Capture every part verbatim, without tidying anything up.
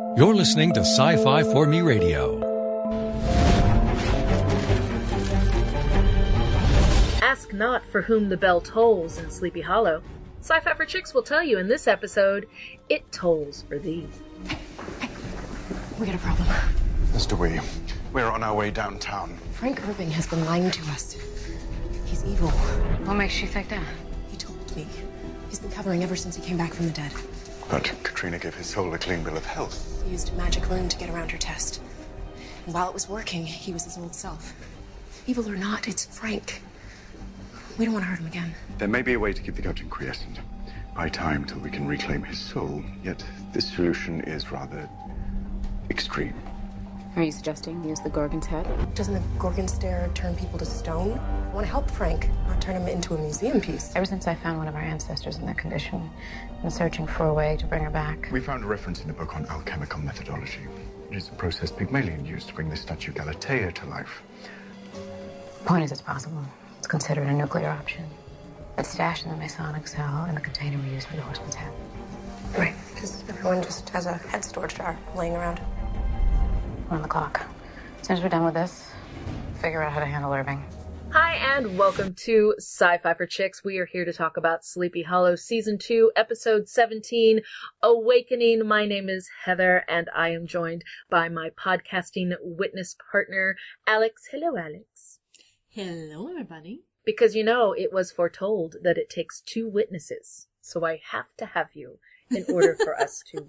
You're listening to Sci-Fi for Me Radio. Ask not for whom the bell tolls in Sleepy Hollow. Sci-Fi for Chicks will tell you in this episode, it tolls for thee. Hey, we got a problem. Mister Wee, we're on our way downtown. Frank Irving has been lying to us. He's evil. What makes you think that? He told me. He's been covering ever since he came back from the dead. But Katrina gave his soul a clean bill of health. He used a magic rune to get around her test. And while it was working, he was his old self. Evil or not, it's Frank. We don't want to hurt him again. There may be a way to keep the coaching quiescent. Buy time till we can reclaim his soul, yet this solution is rather extreme. Are you suggesting use the Gorgon's head? Doesn't the Gorgon stare turn people to stone? I want to help Frank, not turn him into a museum piece. Ever since I found one of our ancestors in that condition, I've been searching for a way to bring her back. We found a reference in a book on alchemical methodology. It is the process Pygmalion used to bring the statue Galatea to life. The point is, it's possible. It's considered a nuclear option. It's stashed in the Masonic cell in the container we used for the horseman's head. Right, because everyone just has a head storage jar laying around. We're on the clock. As soon as we're done with this, figure out how to handle Irving. Hi, and welcome to Sci-Fi for Chicks. We are here to talk about Sleepy Hollow Season two, Episode seventeen, Awakening. My name is Heather, and I am joined by my podcasting witness partner, Alex. Hello, Alex. Hello, everybody. Because, you know, it was foretold that it takes two witnesses, so I have to have you in order for us to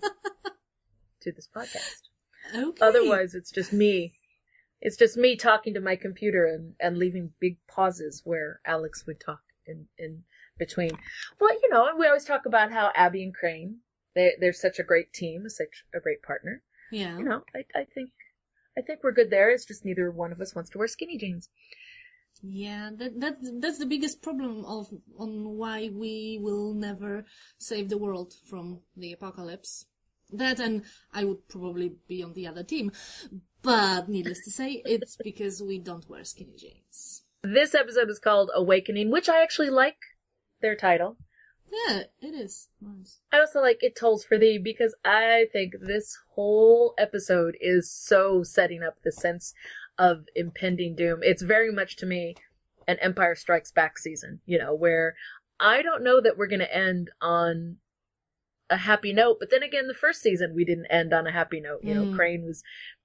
do this podcast. Okay. Otherwise, it's just me. It's just me talking to my computer and, and leaving big pauses where Alex would talk in, in between. Well, you know, we always talk about how Abby and Crane, they, they're such a great team, such a great partner. Yeah. You know, I, I think I think we're good there. It's just neither one of us wants to wear skinny jeans. Yeah, that, that that's the biggest problem of on why we will never save the world from the apocalypse. That, and I would probably be on the other team. But needless to say, it's because we don't wear skinny jeans. This episode is called Awakening, which I actually like their title. Yeah, it is. Nice. I also like It Tolls for Thee because I think this whole episode is so setting up the sense of impending doom. It's very much, to me, an Empire Strikes Back season, you know, where I don't know that we're going to end on a happy note, but then again, the first season we didn't end on a happy note. You know, mm. Crane was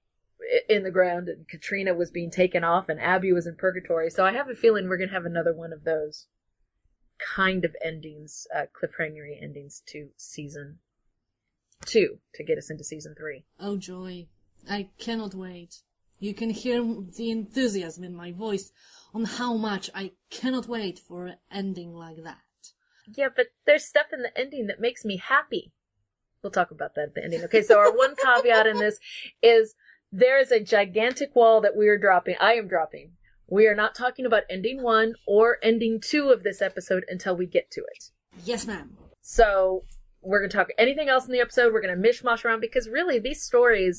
in the ground and Katrina was being taken off and Abby was in purgatory. So I have a feeling we're going to have another one of those kind of endings, uh, cliffhangery endings to season two to get us into season three. Oh, joy. I cannot wait. You can hear the enthusiasm in my voice on how much I cannot wait for an ending like that. Yeah, but there's stuff in the ending that makes me happy. We'll talk about that at the ending. Okay, so our one caveat in this is there is a gigantic wall that we are dropping. I am dropping. We are not talking about ending one or ending two of this episode until we get to it. Yes, ma'am. So we're going to talk anything else in the episode. We're going to mishmash around because really these stories,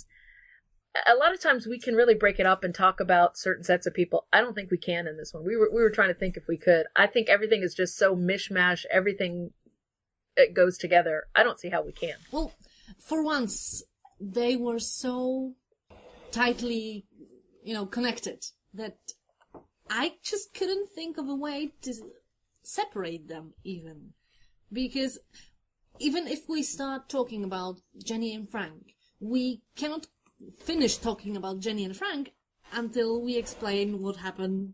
a lot of times we can really break it up and talk about certain sets of people. I don't think we can in this one. We were we were trying to think if we could. I think everything is just so mishmash. Everything it goes together. I don't see how we can. Well, for once, they were so tightly, you know, connected that I just couldn't think of a way to separate them even. Because even if we start talking about Jenny and Frank, we cannot finish talking about Jenny and Frank until we explain what happened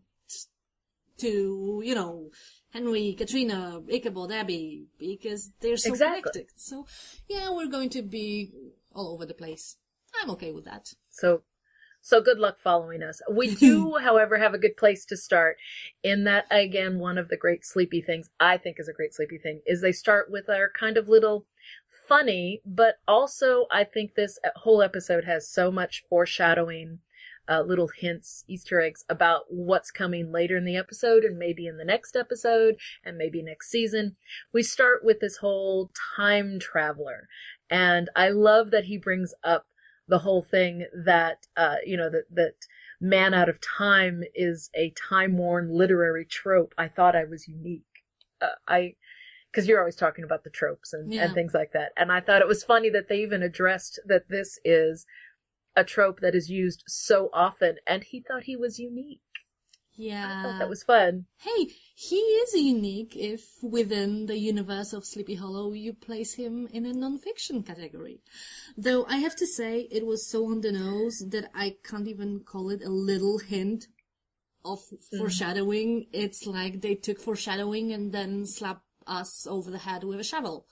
to, you know, Henry, Katrina, Ichabod, Abby, because they're so exactly. connected. So, yeah, we're going to be all over the place. I'm okay with that. So, so good luck following us. We do, however, have a good place to start in that, again, one of the great sleepy things, I think is a great sleepy thing, is they start with our kind of little funny, but also I think this whole episode has so much foreshadowing, uh, little hints, Easter eggs about what's coming later in the episode and maybe in the next episode and maybe next season. We start with this whole time traveler, and I love that he brings up the whole thing that, uh, you know, that, that man out of time is a time-worn literary trope. I thought I was unique. Uh, I, because you're always talking about the tropes and, Yeah. and things like that. And I thought it was funny that they even addressed that this is a trope that is used so often, and he thought he was unique. Yeah. I thought that was fun. Hey, he is unique if within the universe of Sleepy Hollow you place him in a non-fiction category. Though I have to say it was so on the nose that I can't even call it a little hint of foreshadowing. Mm. It's like they took foreshadowing and then slapped us over the head with a shovel.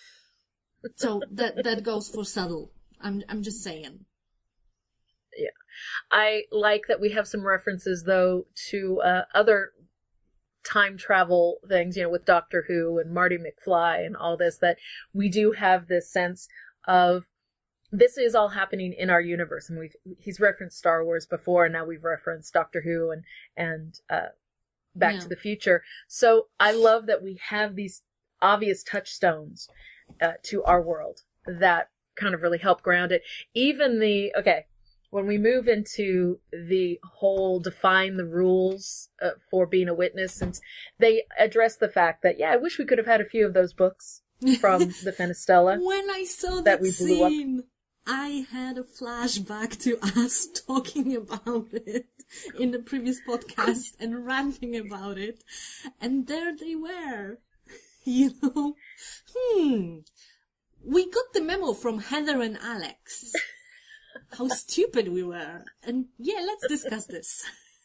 So that that goes for subtle. I'm I'm just saying. Yeah. I like that we have some references, though, to uh, other time travel things, you know, with Doctor Who and Marty McFly and all this, that we do have this sense of this is all happening in our universe. And we've he's referenced Star Wars before, and now we've referenced Doctor Who and, and uh, Back yeah. to the Future. So I love that we have these obvious touchstones uh, to our world that kind of really help ground it. Even the, okay, when we move into the whole define the rules uh, for being a witness, since they address the fact that, yeah, I wish we could have had a few of those books from the Fenestella. When I saw that, that we blew scene, up. I had a flashback to us talking about it in the previous podcast and ranting about it. And there they were. You know? Hmm. We got the memo from Heather and Alex. How stupid we were. And yeah, let's discuss this.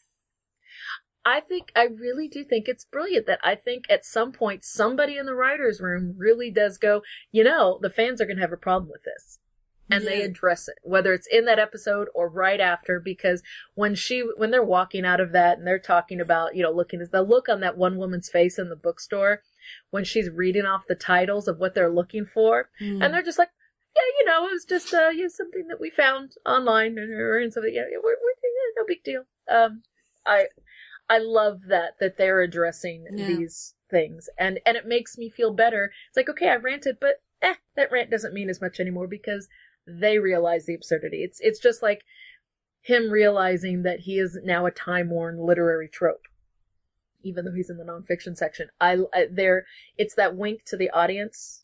I think, I really do think it's brilliant that I think at some point somebody in the writer's room really does go, you know, the fans are going to have a problem with this. And yeah. they address it, whether it's in that episode or right after, because when she, when they're walking out of that and they're talking about, you know, looking at the look on that one woman's face in the bookstore when she's reading off the titles of what they're looking for, mm. and they're just like, yeah, you know, it was just uh, you know, something that we found online or and something. Yeah, we're, we're no big deal. Um, I I love that that they're addressing yeah. these things, and and it makes me feel better. It's like, okay, I ranted, but eh, that rant doesn't mean as much anymore because they realize the absurdity. It's it's just like him realizing that he is now a time-worn literary trope, even though he's in the nonfiction section. I, I there, it's that wink to the audience,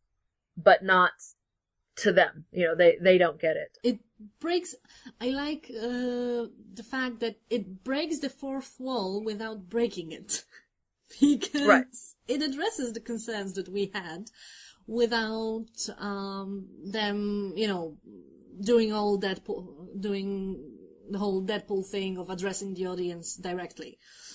but not to them. You know, they, they don't get it. It breaks, I like uh, the fact that it breaks the fourth wall without breaking it. Because right. it addresses the concerns that we had without um, them, you know, doing all Deadpool, doing the whole Deadpool thing of addressing the audience directly.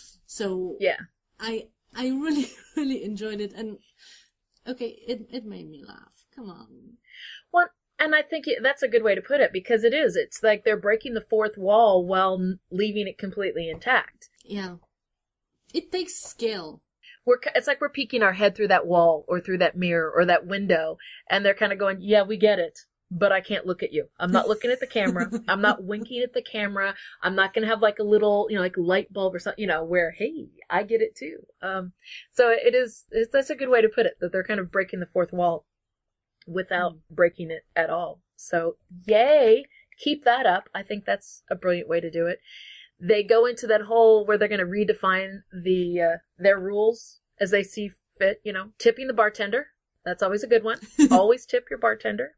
So yeah, I I really really enjoyed it, and okay, it it made me laugh. Come on. Well, and I think it, that's a good way to put it, because it is. It's like they're breaking the fourth wall while leaving it completely intact. Yeah. It takes skill. We're, it's like we're peeking our head through that wall or through that mirror or that window, and they're kind of going, yeah, we get it, but I can't look at you. I'm not looking at the camera. I'm not winking at the camera. I'm not going to have like a little, you know, like light bulb or something, you know, where, hey, I get it too. Um, so it is, it's, that's a good way to put it, that they're kind of breaking the fourth wall without mm. breaking it at all. So yay, keep that up. I think that's a brilliant way to do it. They go into that whole where they're going to redefine the uh, their rules as they see fit. You know, tipping the bartender. That's always a good one. Always tip your bartender.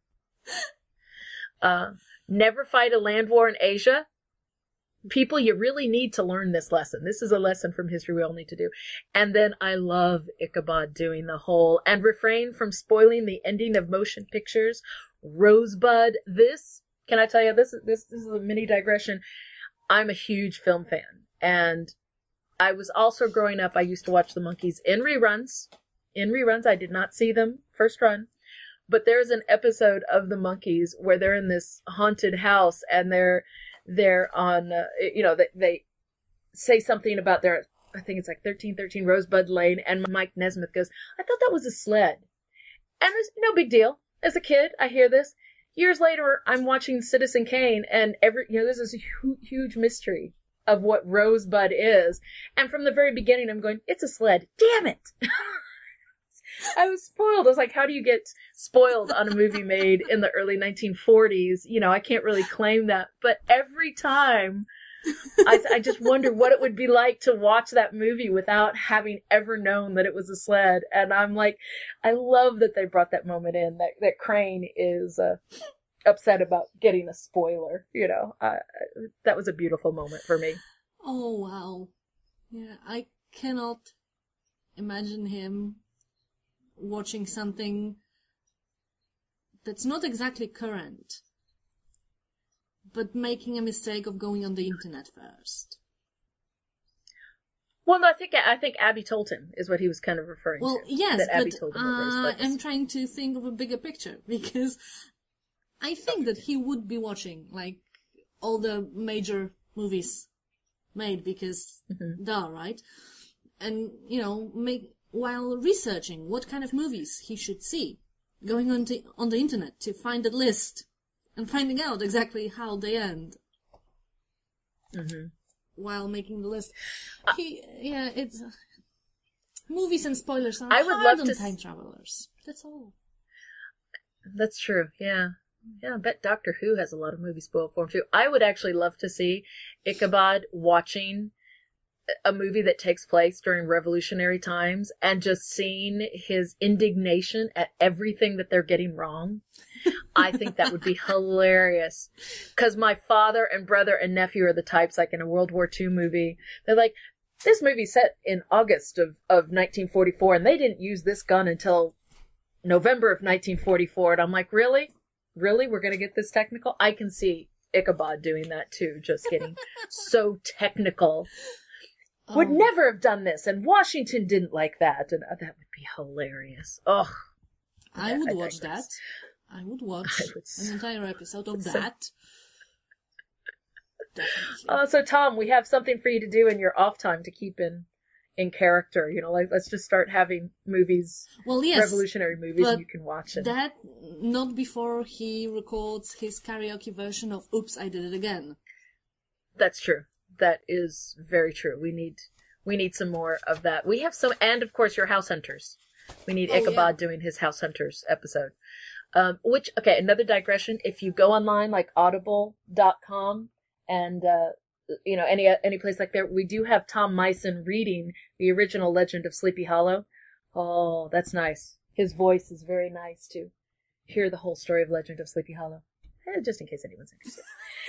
Uh, never fight a land war in Asia. People, you really need to learn this lesson. This is a lesson from history we all need to do. And then I love Ichabod doing the whole, and refrain from spoiling the ending of motion pictures. Rosebud. This, can I tell you, this, this, this is a mini digression. I'm a huge film fan, and I was also growing up, I used to watch the Monkees in reruns. In reruns, I did not see them first run, but there's an episode of the Monkees where they're in this haunted house, and they're they're on, uh, you know, they, they say something about their, I think it's like thirteen thirteen Rosebud Lane, and Mike Nesmith goes, I thought that was a sled. And there's no big deal. As a kid, I hear this. Years later, I'm watching Citizen Kane, and every, you know, there's this hu- huge mystery of what Rosebud is. And from the very beginning, I'm going, it's a sled. Damn it! I was spoiled. I was like, how do you get spoiled on a movie made in the early nineteen forties? You know, I can't really claim that. But every time I, I just wonder what it would be like to watch that movie without having ever known that it was a sled. And I'm like, I love that they brought that moment in, that, that Crane is uh, upset about getting a spoiler, you know. Uh, that was a beautiful moment for me. Oh, wow. Yeah, I cannot imagine him watching something that's not exactly current, but making a mistake of going on the internet first. Well, no, I think I think Abby told him is what he was kind of referring well, to. Well, yes, that Abby but told him over uh, I'm trying to think of a bigger picture, because I think okay. that he would be watching, like, all the major movies made, because mm-hmm. duh, right? And, you know, make while researching what kind of movies he should see, going on, to, on the internet to find a list and finding out exactly how they end. Mm-hmm. While making the list. Uh, he, yeah, it's... Uh, movies and spoilers are I would hard love on to time s- travelers. That's all. That's true, yeah. Yeah, I bet Doctor Who has a lot of movies spoiled for him, too. I would actually love to see Ichabod watching a movie that takes place during revolutionary times and just seeing his indignation at everything that they're getting wrong. I think that would be hilarious. Because my father and brother and nephew are the types, like in a World War Two movie, they're like, this movie's set in August of, of nineteen forty-four, and they didn't use this gun until November of nineteen forty-four. And I'm like, really? Really? We're going to get this technical? I can see Ichabod doing that too, just getting so technical. Would um, never have done this, and Washington didn't like that, and uh, that would be hilarious. Oh, I would I watch that. I would watch I would so, an entire episode of so, that. Definitely. Uh, so, Tom, we have something for you to do in your off time to keep in in character. You know, like let's just start having movies, well, yes, revolutionary movies, and you can watch it. That not before he records his karaoke version of "Oops, I Did It Again." That's true. That is very true. We need we need some more of that. We have some, and of course your House Hunters. We need oh, Ichabod yeah. doing his House Hunters episode. Um, which, okay, another digression. If you go online like audible dot com and, uh, you know, any any place like that, we do have Tom Meissen reading the original Legend of Sleepy Hollow. Oh, that's nice. His voice is very nice to hear the whole story of Legend of Sleepy Hollow. Eh, just in case anyone's interested.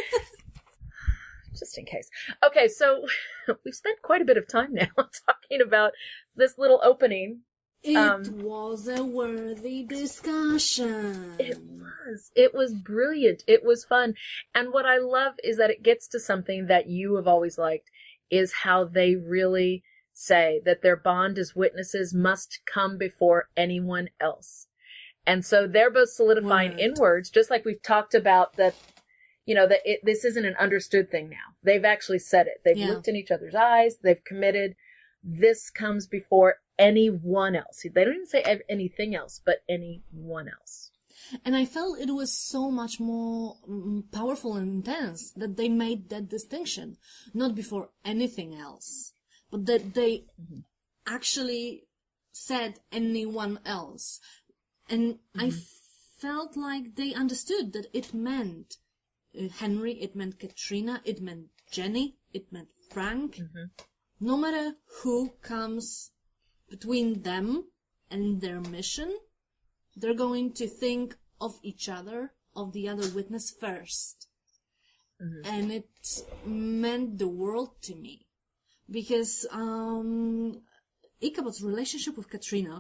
Just in case. Okay, so we've spent quite a bit of time now talking about this little opening. It um, was a worthy discussion. It was. It was brilliant. It was fun. And what I love is that it gets to something that you have always liked, is how they really say that their bond as witnesses must come before anyone else. And so they're both solidifying Word. in words, just like we've talked about that. You know, that it, this isn't an understood thing now. They've actually said it. They've yeah. looked in each other's eyes. They've committed. This comes before anyone else. They don't even say anything else, but anyone else. And I felt it was so much more um, powerful and intense that they made that distinction. Not before anything else, but that they mm-hmm. actually said anyone else. And mm-hmm. I felt like they understood that it meant Henry, it meant Katrina, it meant Jenny, it meant Frank. Mm-hmm. No matter who comes between them and their mission, they're going to think of each other, of the other witness first. Mm-hmm. And it meant the world to me. Because um, Ichabod's relationship with Katrina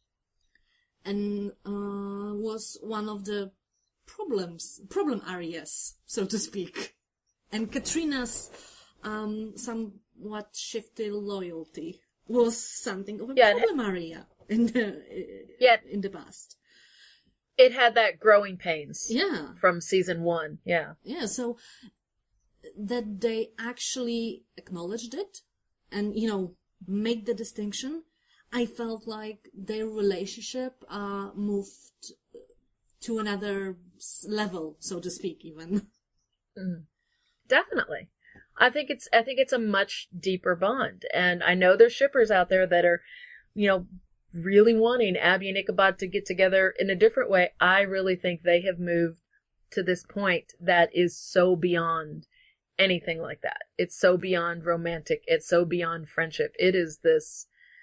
and uh, was one of the problems, problem areas, so to speak. And Katrina's um, somewhat shifty loyalty was something of a yeah, problem area in the, uh, yeah. in the past. It had that growing pains. Yeah. From season one, yeah. Yeah, so that they actually acknowledged it and, you know, make the distinction. I felt like their relationship uh, moved to another level, so to speak, even. Mm. Definitely. I think it's, I think it's a much deeper bond. And I know there's shippers out there that are, you know, really wanting Abby and Ichabod to get together in a different way. I really think they have moved to this point that is so beyond anything like that. It's so beyond romantic. It's so beyond friendship. It is this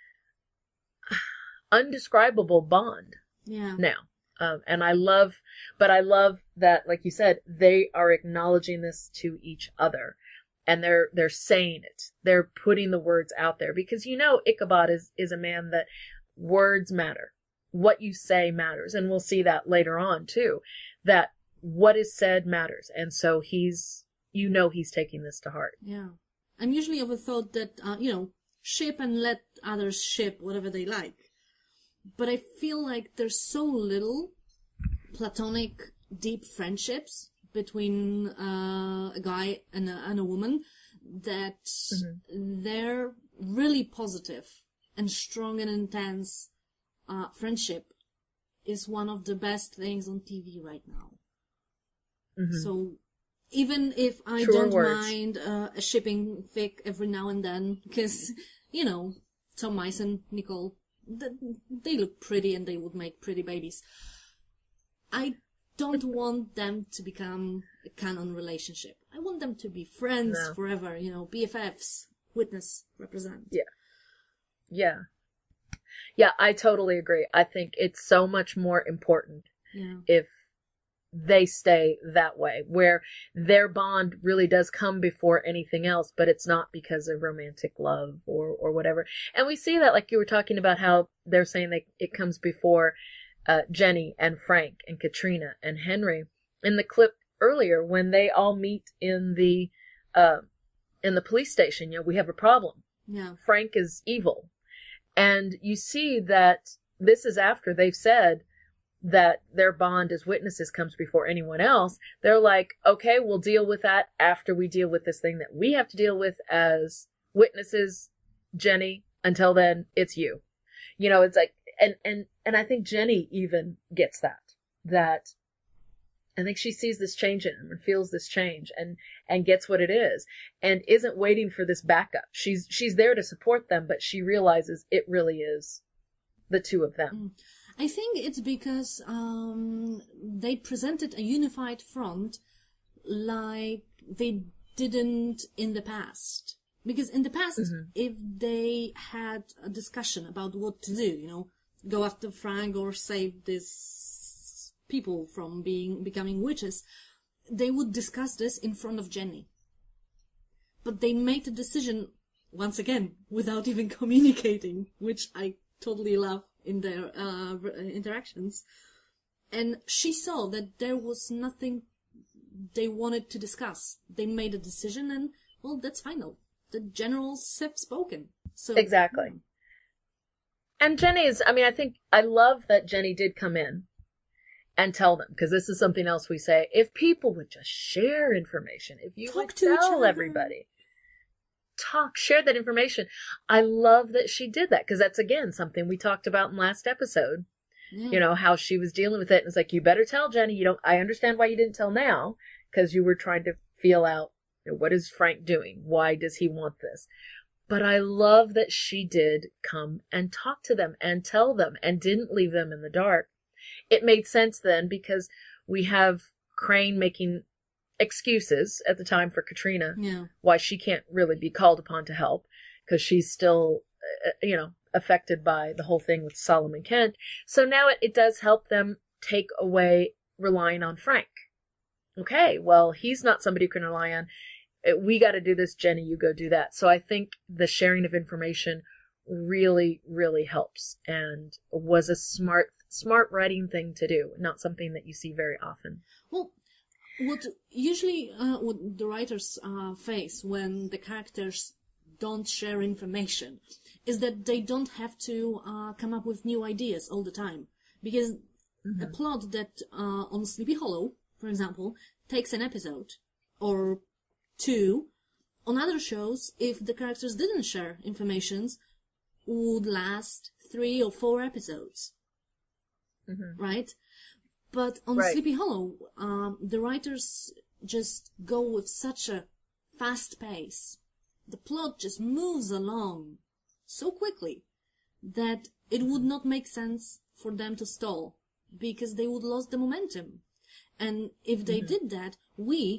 undescribable bond Yeah. now. Um, and I love, but I love that, like you said, they are acknowledging this to each other. And they're, they're saying it. They're putting the words out there because, you know, Ichabod is, is a man that words matter. What you say matters. And we'll see that later on too, that what is said matters. And so he's, you know, he's taking this to heart. Yeah. I'm usually of a thought that, uh, you know, ship and let others ship whatever they like. But I feel like there's so little platonic, deep friendships between uh, a guy and a, and a woman that mm-hmm. they're really positive and strong and intense. Uh, friendship is one of the best things on T V right now. Mm-hmm. So even if I True don't words. mind uh, a shipping fic every now and then, because, you know, Tom Mison, Nicole, they look pretty and they would make pretty babies. I don't want them to become a canon relationship. I want them to be friends no. forever, you know, B F Fs, witness, represent. Yeah. Yeah. Yeah, I totally agree. I think it's so much more important yeah. if they stay that way, where their bond really does come before anything else, but it's not because of romantic love or, or whatever. And we see that, like you were talking about how they're saying that it comes before uh, Jenny and Frank and Katrina and Henry. In the clip earlier, when they all meet in the uh, in the police station, you know, we have a problem. Yeah. Frank is evil. And you see that this is after they've said that their bond as witnesses comes before anyone else. They're like, okay, we'll deal with that after we deal with this thing that we have to deal with as witnesses, Jenny. Until then, it's you. You know, it's like, and, and, and I think Jenny even gets that, that I think she sees this change in him and feels this change and, and gets what it is and isn't waiting for this backup. She's, she's there to support them, but she realizes it really is the two of them. I think it's because, um, they presented a unified front like they didn't in the past. Because in the past, mm-hmm. if they had a discussion about what to do, you know, go after Frank or save this people from being becoming witches, they would discuss this in front of Jenny. But they made a decision, once again, without even communicating, which I totally love in their uh, interactions. And she saw that there was nothing they wanted to discuss. They made a decision and, well, that's final. The generals have spoken. So exactly. And Jenny's, I mean, I think, I love that Jenny did come in and tell them, because this is something else we say. If people would just share information, if you Talk would to each tell other. everybody, talk, share that information. I love that she did that, because that's, again, something we talked about in last episode. Yeah. You know, how she was dealing with it. And it's like, you better tell Jenny. You don't, I understand why you didn't tell now, because you were trying to feel out, you know, what is Frank doing? Why does he want this? But I love that she did come and talk to them and tell them and didn't leave them in the dark. It made sense then, because we have Crane making excuses at the time for Katrina, yeah. why she can't really be called upon to help, because she's still, uh, you know, affected by the whole thing with Solomon Kent. So now it, it does help them take away relying on Frank. Okay, well, he's not somebody you can rely on. We got to do this, Jenny, you go do that. So I think the sharing of information really, really helps and was a smart, smart writing thing to do. Not something that you see very often. Well, what usually uh, what the writers uh, face when the characters don't share information is that they don't have to uh, come up with new ideas all the time. Because mm-hmm. a plot that uh, on Sleepy Hollow, for example, takes an episode or two, on other shows, if the characters didn't share informations, would last three or four episodes. Mm-hmm. Right? But on right. Sleepy Hollow, um, the writers just go with such a fast pace. The plot just moves along so quickly that it would not make sense for them to stall, because they would lose the momentum. And if they mm-hmm. did that, we,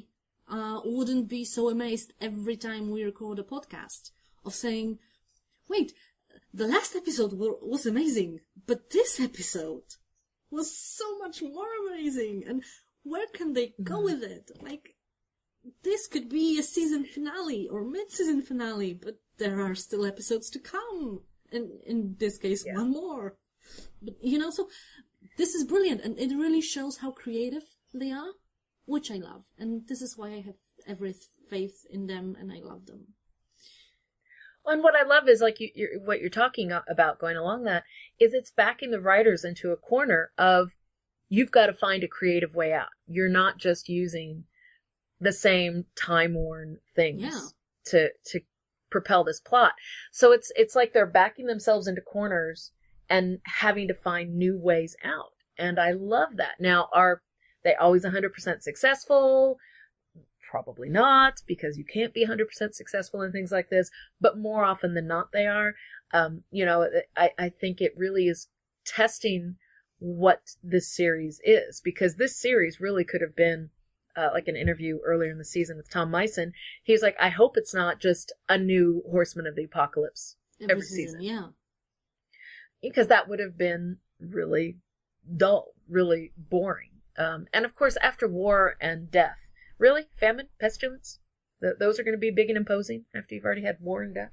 uh, wouldn't be so amazed every time we record a podcast of saying, wait, the last episode were, was amazing, but this episode was so much more amazing, and where can they go with it? Like, this could be a season finale or mid-season finale, but there are still episodes to come, and in this case, yeah. one more. But, you know, so this is brilliant, and it really shows how creative they are, which I love, and this is why I have every faith in them, and I love them. And what I love is, like, you, you're, what you're talking about going along that, is it's backing the writers into a corner of, you've got to find a creative way out. You're not just using the same time-worn things yeah. to to propel this plot. So it's it's like they're backing themselves into corners and having to find new ways out. And I love that. Now, are they always one hundred percent successful? Probably not, because you can't be one hundred percent successful in things like this. But more often than not, they are. Um, you know, I, I think it really is testing what this series is, because this series really could have been uh, like an interview earlier in the season with Tom Meissen. He was like, I hope it's not just a new Horseman of the Apocalypse every, every season. season. Yeah. Because that would have been really dull, really boring. Um, and of course, after war and death, really? Famine? Pestilence? Th- those are going to be big and imposing after you've already had war and death?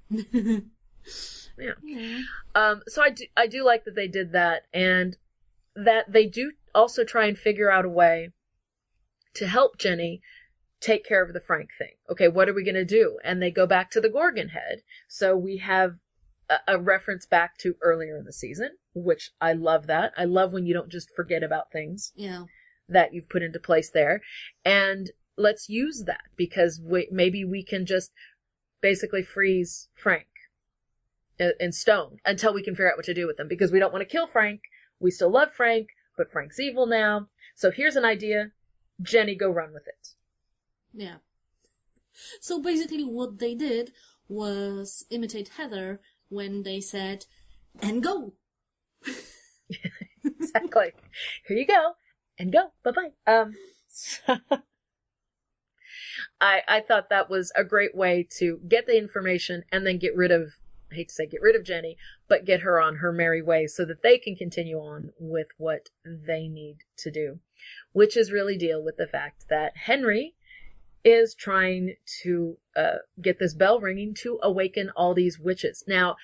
yeah. yeah. Um, so I do, I do like that they did that, and that they do also try and figure out a way to help Jenny take care of the Frank thing. Okay, what are we going to do? And they go back to the Gorgon head. So we have a, a reference back to earlier in the season, which I love that. I love when you don't just forget about things yeah. that you've put into place there. And let's use that, because we, maybe we can just basically freeze Frank in, in stone until we can figure out what to do with him, because we don't want to kill Frank. We still love Frank, but Frank's evil now. So here's an idea. Jenny, go run with it. Yeah. So basically what they did was imitate Heather when they said, and go. Exactly. Here you go. And go. Bye-bye. Um, so I, I thought that was a great way to get the information and then get rid of, I hate to say get rid of Jenny, but get her on her merry way so that they can continue on with what they need to do, which is really deal with the fact that Henry is trying to uh, get this bell ringing to awaken all these witches. Now,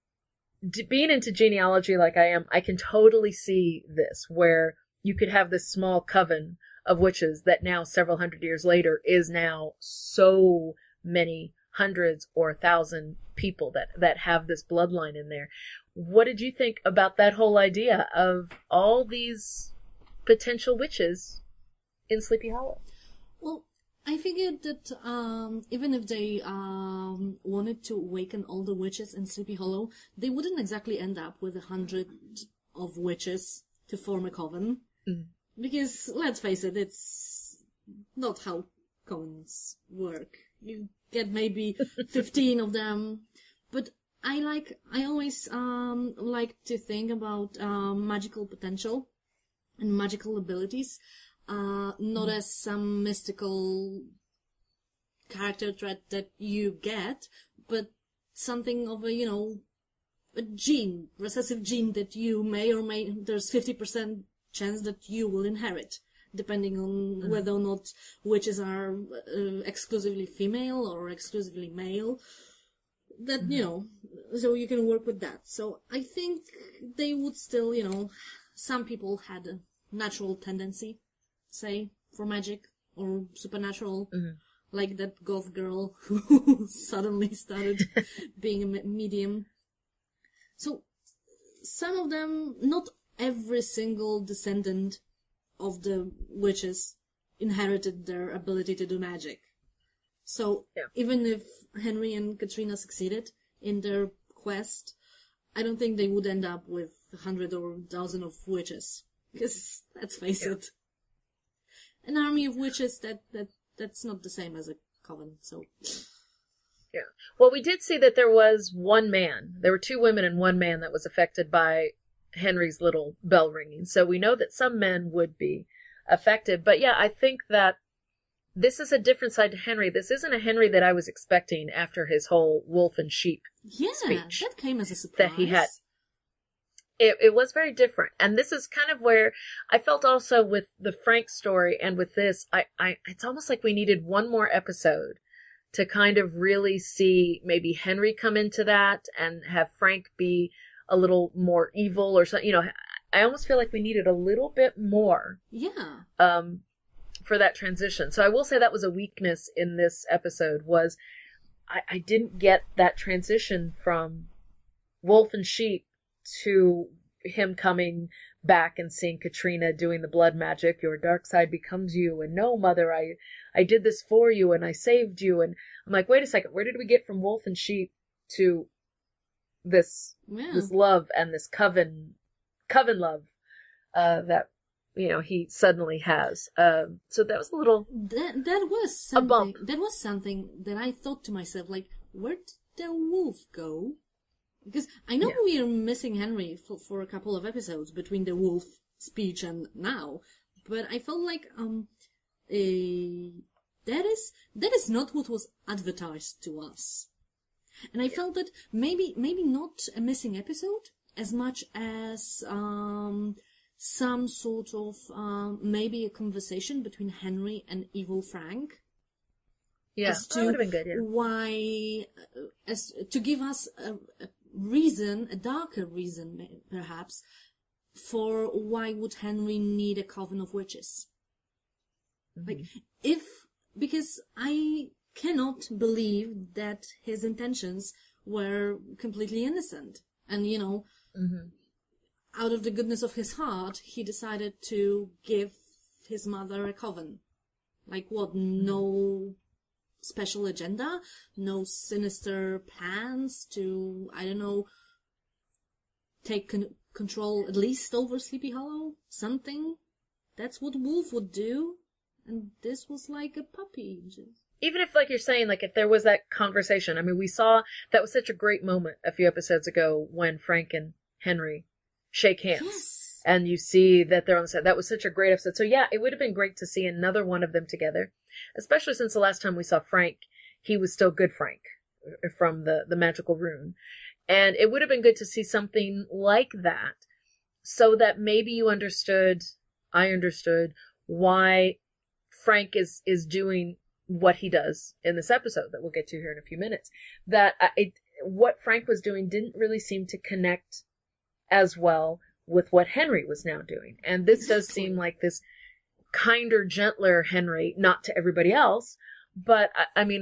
d- being into genealogy like I am, I can totally see this, where you could have this small coven of witches that now, several hundred years later, is now so many hundreds or a thousand people that, that have this bloodline in there. What did you think about that whole idea of all these potential witches in Sleepy Hollow? Well, I figured that um, even if they um, wanted to awaken all the witches in Sleepy Hollow, they wouldn't exactly end up with a hundred of witches to form a coven. Mm. Because, let's face it, it's not how covens work. You get maybe fifteen of them. But I like, I always um, like to think about um, magical potential and magical abilities. Uh, not as some mystical character trait that you get, but something of a, you know, a gene, recessive gene that you may or may, there's fifty percent chance that you will inherit, depending on mm-hmm. whether or not witches are uh, exclusively female or exclusively male. That, mm-hmm. you know, so you can work with that. So I think they would still, you know, some people had a natural tendency, say, for magic or supernatural, mm-hmm. like that goth girl who suddenly started being a medium. So some of them, not every single descendant of the witches inherited their ability to do magic. So yeah. even if Henry and Katrina succeeded in their quest, I don't think they would end up with a hundred or a thousand of witches. Because, let's face yeah. it, an army of witches, that, that that's not the same as a coven, so... Yeah. Well, we did see that there was one man. There were two women and one man that was affected by Henry's little bell ringing. So we know that some men would be affected. But yeah, I think that this is a different side to Henry. This isn't a Henry that I was expecting after his whole wolf and sheep yeah, speech that came as a surprise. that he had. It, it was very different. And this is kind of where I felt also with the Frank story and with this, I, I, it's almost like we needed one more episode to kind of really see maybe Henry come into that and have Frank be a little more evil or something. You know, I almost feel like we needed a little bit more. Yeah. Um, for that transition. So I will say that was a weakness in this episode was I, I didn't get that transition from wolf and sheep to him coming back and seeing Katrina doing the blood magic. Your dark side becomes you. And no, mother, I, I did this for you and I saved you. And I'm like, wait a second. Where did we get from wolf and sheep to this, yeah. this love and this coven, coven love, uh, that, you know, he suddenly has. Um, so that was a little, that, that was something, that was something that I thought to myself, like, where did the wolf go? Because I know yeah. we are missing Henry for, for a couple of episodes between the wolf speech and now, but I felt like um, a, that is that is not what was advertised to us, and I yeah. felt that maybe maybe not a missing episode as much as um, some sort of um, maybe a conversation between Henry and Evil Frank. Yeah, as to that would have been good. Yeah. Why, uh, as to give us a, a reason, a darker reason, perhaps, for why would Henry need a coven of witches? Mm-hmm. Like, if, because I cannot believe that his intentions were completely innocent. And, you know, mm-hmm. out of the goodness of his heart, he decided to give his mother a coven. Like, what, mm-hmm. no special agenda, no sinister plans to, I don't know, take con- control at least over Sleepy Hollow? Something? That's what Wolf would do. And this was like a puppy. Even if, like you're saying, like if there was that conversation, I mean, we saw, that was such a great moment a few episodes ago when Frank and Henry shake hands. Yes. And you see that they're on the set. That was such a great episode. So yeah, it would have been great to see another one of them together. Especially since the last time we saw Frank, he was still good Frank from the, the magical rune. And it would have been good to see something like that so that maybe you understood, I understood, why Frank is, is doing what he does in this episode that we'll get to here in a few minutes. That I, it, what Frank was doing didn't really seem to connect as well with what Henry was now doing. And this exactly. does seem like this kinder, gentler Henry, not to everybody else, but I, I mean,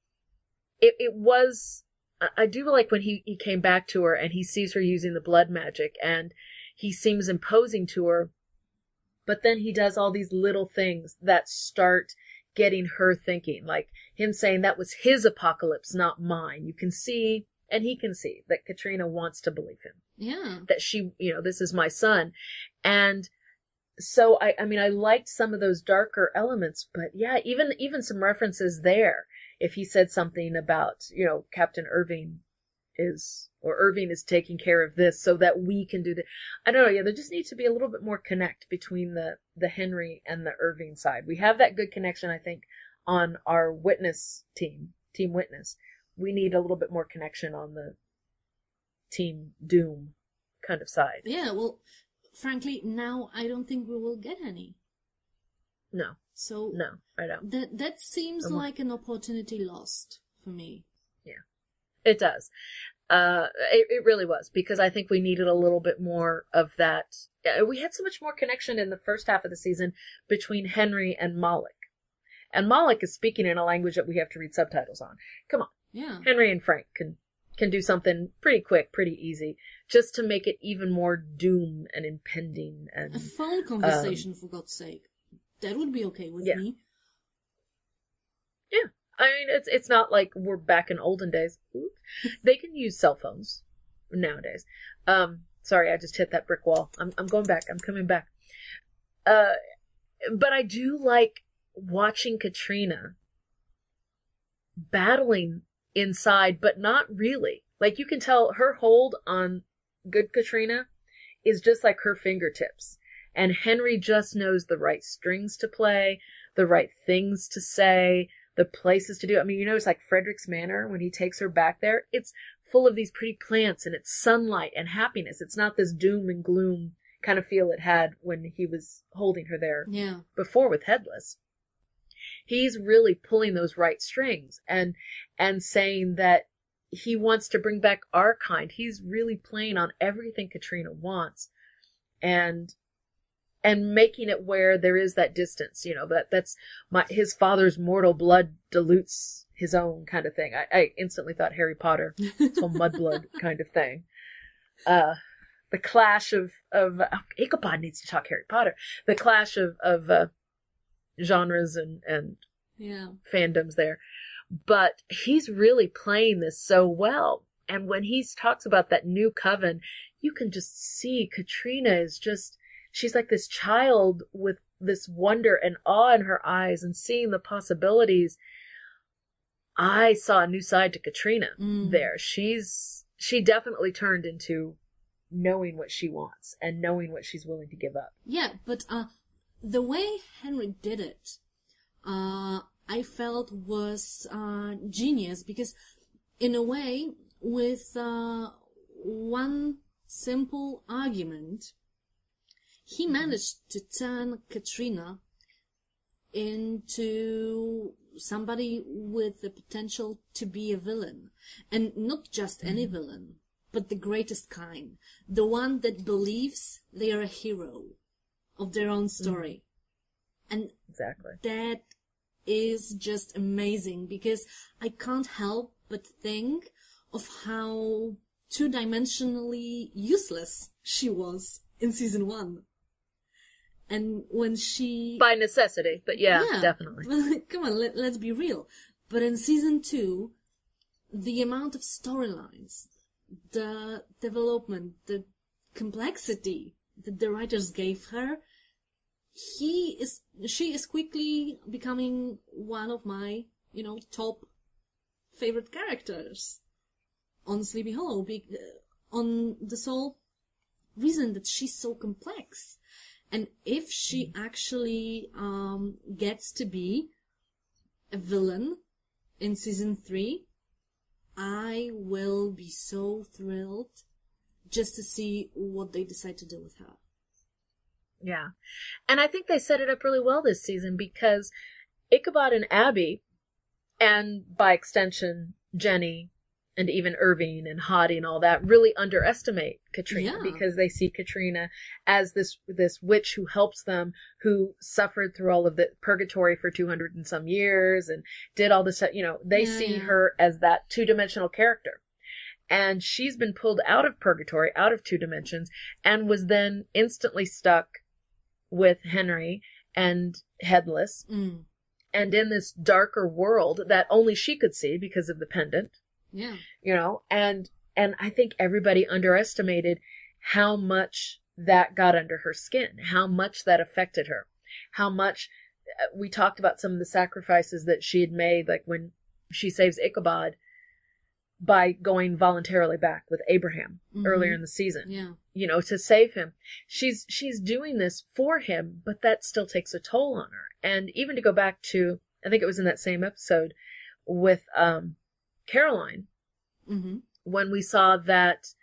it, it was, I do like when he, he came back to her and he sees her using the blood magic and he seems imposing to her, but then he does all these little things that start getting her thinking, like him saying that was his apocalypse, not mine. You can see, and he can see that Katrina wants to believe him. Yeah. That she, you know, this is my son. And so, I, I mean, I liked some of those darker elements, but yeah, even, even some references there. If he said something about, you know, Captain Irving is, or Irving is taking care of this so that we can do that. I don't know. Yeah, there just needs to be a little bit more connect between the, the Henry and the Irving side. We have that good connection, I think, on our witness team, Team Witness. We need a little bit more connection on the Team Doom kind of side. Yeah, well, frankly, now I don't think we will get any. No. So no, I don't. That that seems um, like an opportunity lost for me. Yeah, it does. Uh, it it really was, because I think we needed a little bit more of that. We had so much more connection in the first half of the season between Henry and Malik, and Malik is speaking in a language that we have to read subtitles on. Come on, yeah. Henry and Frank can can do something pretty quick, pretty easy, just to make it even more doom and impending. And a phone conversation, um, for God's sake. That would be okay with yeah. me. Yeah. I mean, it's it's not like we're back in olden days. They can use cell phones nowadays. Um, sorry, I just hit that brick wall. I'm I'm going back. I'm coming back. Uh, but I do like watching Katrina battling inside, but not really. Like, you can tell her hold on good Katrina is just like her fingertips. And Henry just knows the right strings to play, the right things to say, the places to do. I mean, you notice like Frederick's Manor, when he takes her back there, it's full of these pretty plants and it's sunlight and happiness. It's not this doom and gloom kind of feel it had when he was holding her there Yeah. before with Headless. He's really pulling those right strings and and saying that he wants to bring back our kind. He's really playing on everything Katrina wants and and making it where there is that distance, you know, that that's my his father's mortal blood dilutes his own kind of thing. I, I instantly thought Harry Potter, this whole mudblood kind of thing. Uh, the clash of, of, oh, Ichabod needs to talk Harry Potter. The clash of, of, uh, genres and, and Yeah. fandoms there. But he's really playing this so well. And when he talks about that new coven, you can just see Katrina is just, she's like this child with this wonder and awe in her eyes and seeing the possibilities. I saw a new side to Katrina Mm. there. She's, she definitely turned into knowing what she wants and knowing what she's willing to give up. Yeah, but uh, the way Henry did it, uh, I felt was uh, genius because, in a way, with uh, one simple argument, he managed to turn Katrina into somebody with the potential to be a villain. And not just any villain, but the greatest kind. The one that believes they are a hero of their own story. And Exactly. that is just amazing because I can't help but think of how two-dimensionally useless she was in season one. And when she... By necessity, but yeah, Yeah, definitely. but come on, let, let's be real. But in season two, the amount of storylines, the development, the complexity that the writers gave her, he is, she is quickly becoming one of my, you know, top favorite characters on Sleepy Hollow, be, uh, on the sole reason that she's so complex. And if she actually um, gets to be a villain in season three, I will be so thrilled just to see what they decide to do with her. Yeah. And I think they set it up really well this season because Ichabod and Abby, and by extension, Jenny, and even Irving and Hottie and all that, really underestimate Katrina Yeah. because they see Katrina as this this witch who helps them, who suffered through all of the purgatory for two hundred and some years and did all this, you know, they Yeah, see yeah. her as that two-dimensional character. And she's been pulled out of purgatory, out of two dimensions, and was then instantly stuck with Henry and Headless, Mm. and in this darker world that only she could see because of the pendant. Yeah. You know, and and I think everybody underestimated how much that got under her skin, how much that affected her, how much we talked about some of the sacrifices that she had made, like when she saves Ichabod by going voluntarily back with Abraham Mhm. earlier in the season, Yeah. you know, to save him. She's she's doing this for him, but that still takes a toll on her. And even to go back to, I think it was in that same episode with um Caroline, Mm-hmm. when we saw that,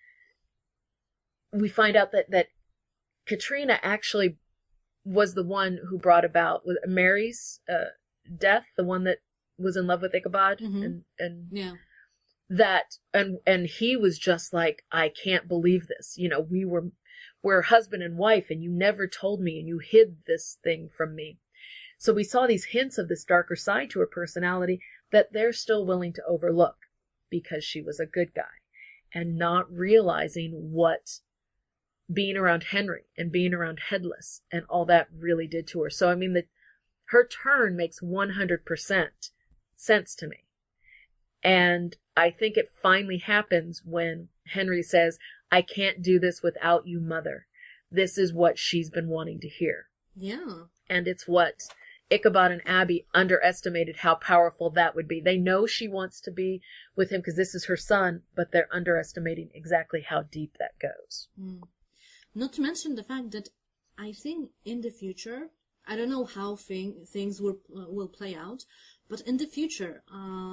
we find out that, that Katrina actually was the one who brought about was Mary's uh, death, the one that was in love with Ichabod, Mhm. and, and Yeah. that, and, and he was just like, I can't believe this. You know, we were, we're husband and wife and you never told me and you hid this thing from me. So we saw these hints of this darker side to her personality that they're still willing to overlook because she was a good guy, and not realizing what being around Henry and being around Headless and all that really did to her. So, I mean, the, her turn makes one hundred percent sense to me. And I think it finally happens when Henry says, I can't do this without you, Mother. This is what she's been wanting to hear. Yeah. And it's what Ichabod and Abby underestimated how powerful that would be. They know she wants to be with him because this is her son, but they're underestimating exactly how deep that goes. Mm. Not to mention the fact that I think in the future, I don't know how thing, things will uh, will play out, but in the future,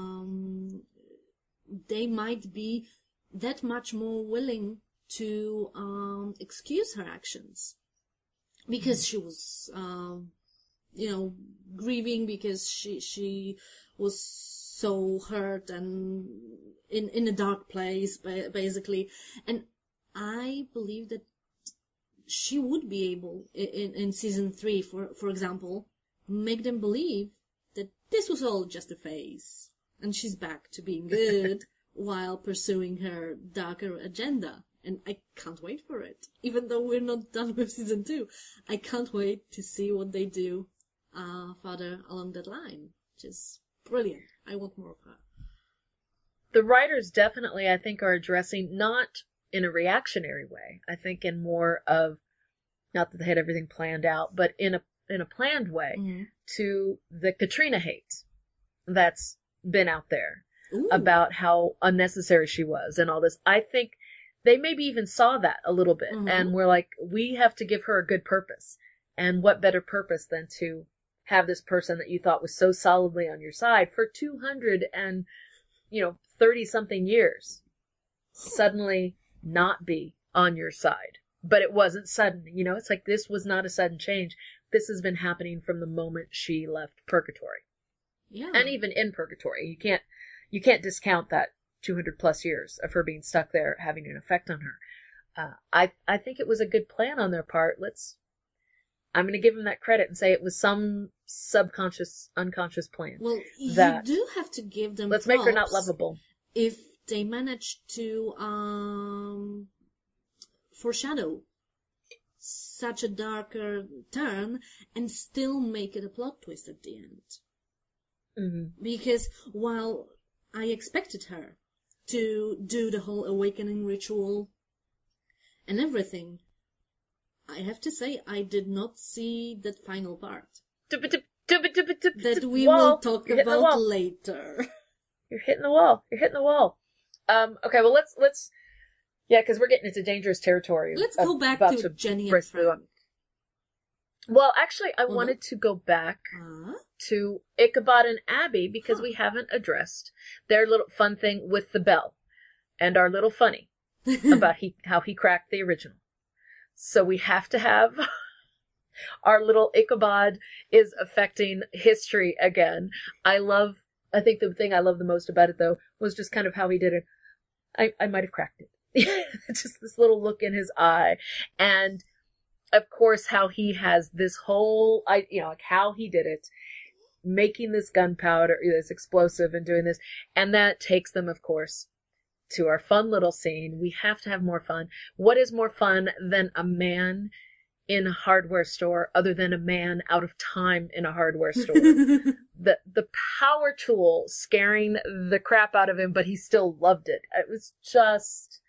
um, they might be that much more willing to um, excuse her actions because she was, um, you know, grieving because she she was so hurt and in in a dark place, basically, and I believe that she would be able, in, in season three, for, for example, make them believe that this was all just a phase, and she's back to being good while pursuing her darker agenda. And I can't wait for it. Even though we're not done with season two, I can't wait to see what they do uh, further along that line. Just brilliant. I want more of her. The writers definitely, I think, are addressing not in a reactionary way. I think in more of, not that they had everything planned out, but in a in a planned way mm-hmm. to the Katrina hate that's been out there. Ooh. About how unnecessary she was and all this. I think they maybe even saw that a little bit mm-hmm. and were like, we have to give her a good purpose. And what better purpose than to have this person that you thought was so solidly on your side for two hundred and, you know, thirty something years suddenly not be on your side. But it wasn't sudden. You know, it's like this was not a sudden change. This has been happening from the moment she left purgatory. Yeah. And even in purgatory. You can't you can't discount that two hundred plus years of her being stuck there having an effect on her. Uh, I I think it was a good plan on their part. Let's I'm going to give them that credit and say it was some subconscious, unconscious plan. Well, that, you do have to give them let's make her not lovable. If they manage to um, foreshadow such a darker turn and still make it a plot twist at the end. Mm-hmm. Because while I expected her to do the whole awakening ritual and everything, I have to say I did not see that final part. That we will talk about later. You're hitting the wall. You're hitting the wall. Um, okay, well, let's, let's, yeah, because we're getting into dangerous territory. Let's go back to, to Jenny and Frank. Well, actually, I well, wanted no. to go back uh? to Ichabod and Abby because huh. we haven't addressed their little fun thing with the bell and our little funny about he, how he cracked the original. So we have to have our little Ichabod is affecting history again. I love, I think the thing I love the most about it, though, was just kind of how he did it. I, I might have cracked it. Just this little look in his eye. And, of course, how he has this whole, I, you know, like how he did it, making this gunpowder, this explosive and doing this. And that takes them, of course, to our fun little scene. We have to have more fun. What is more fun than a man in a hardware store other than a man out of time in a hardware store? the the power tool scaring the crap out of him, but he still loved it. It was just,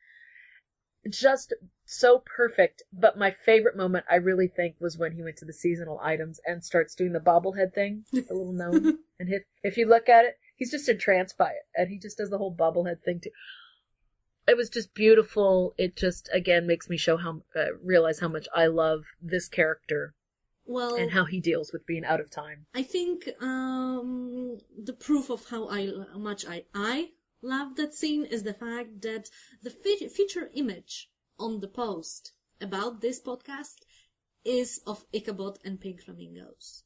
just so perfect. But my favorite moment, I really think, was when he went to the seasonal items and starts doing the bobblehead thing, the little gnome. And hit, if you look at it, he's just entranced by it. And he just does the whole bobblehead thing too. It was just beautiful. It just, again, makes me show how, uh, realize how much I love this character. Well, and how he deals with being out of time. I think, um, the proof of how I, how much I, I love that scene is the fact that the fe- feature image on the post about this podcast is of Ichabod and pink flamingos.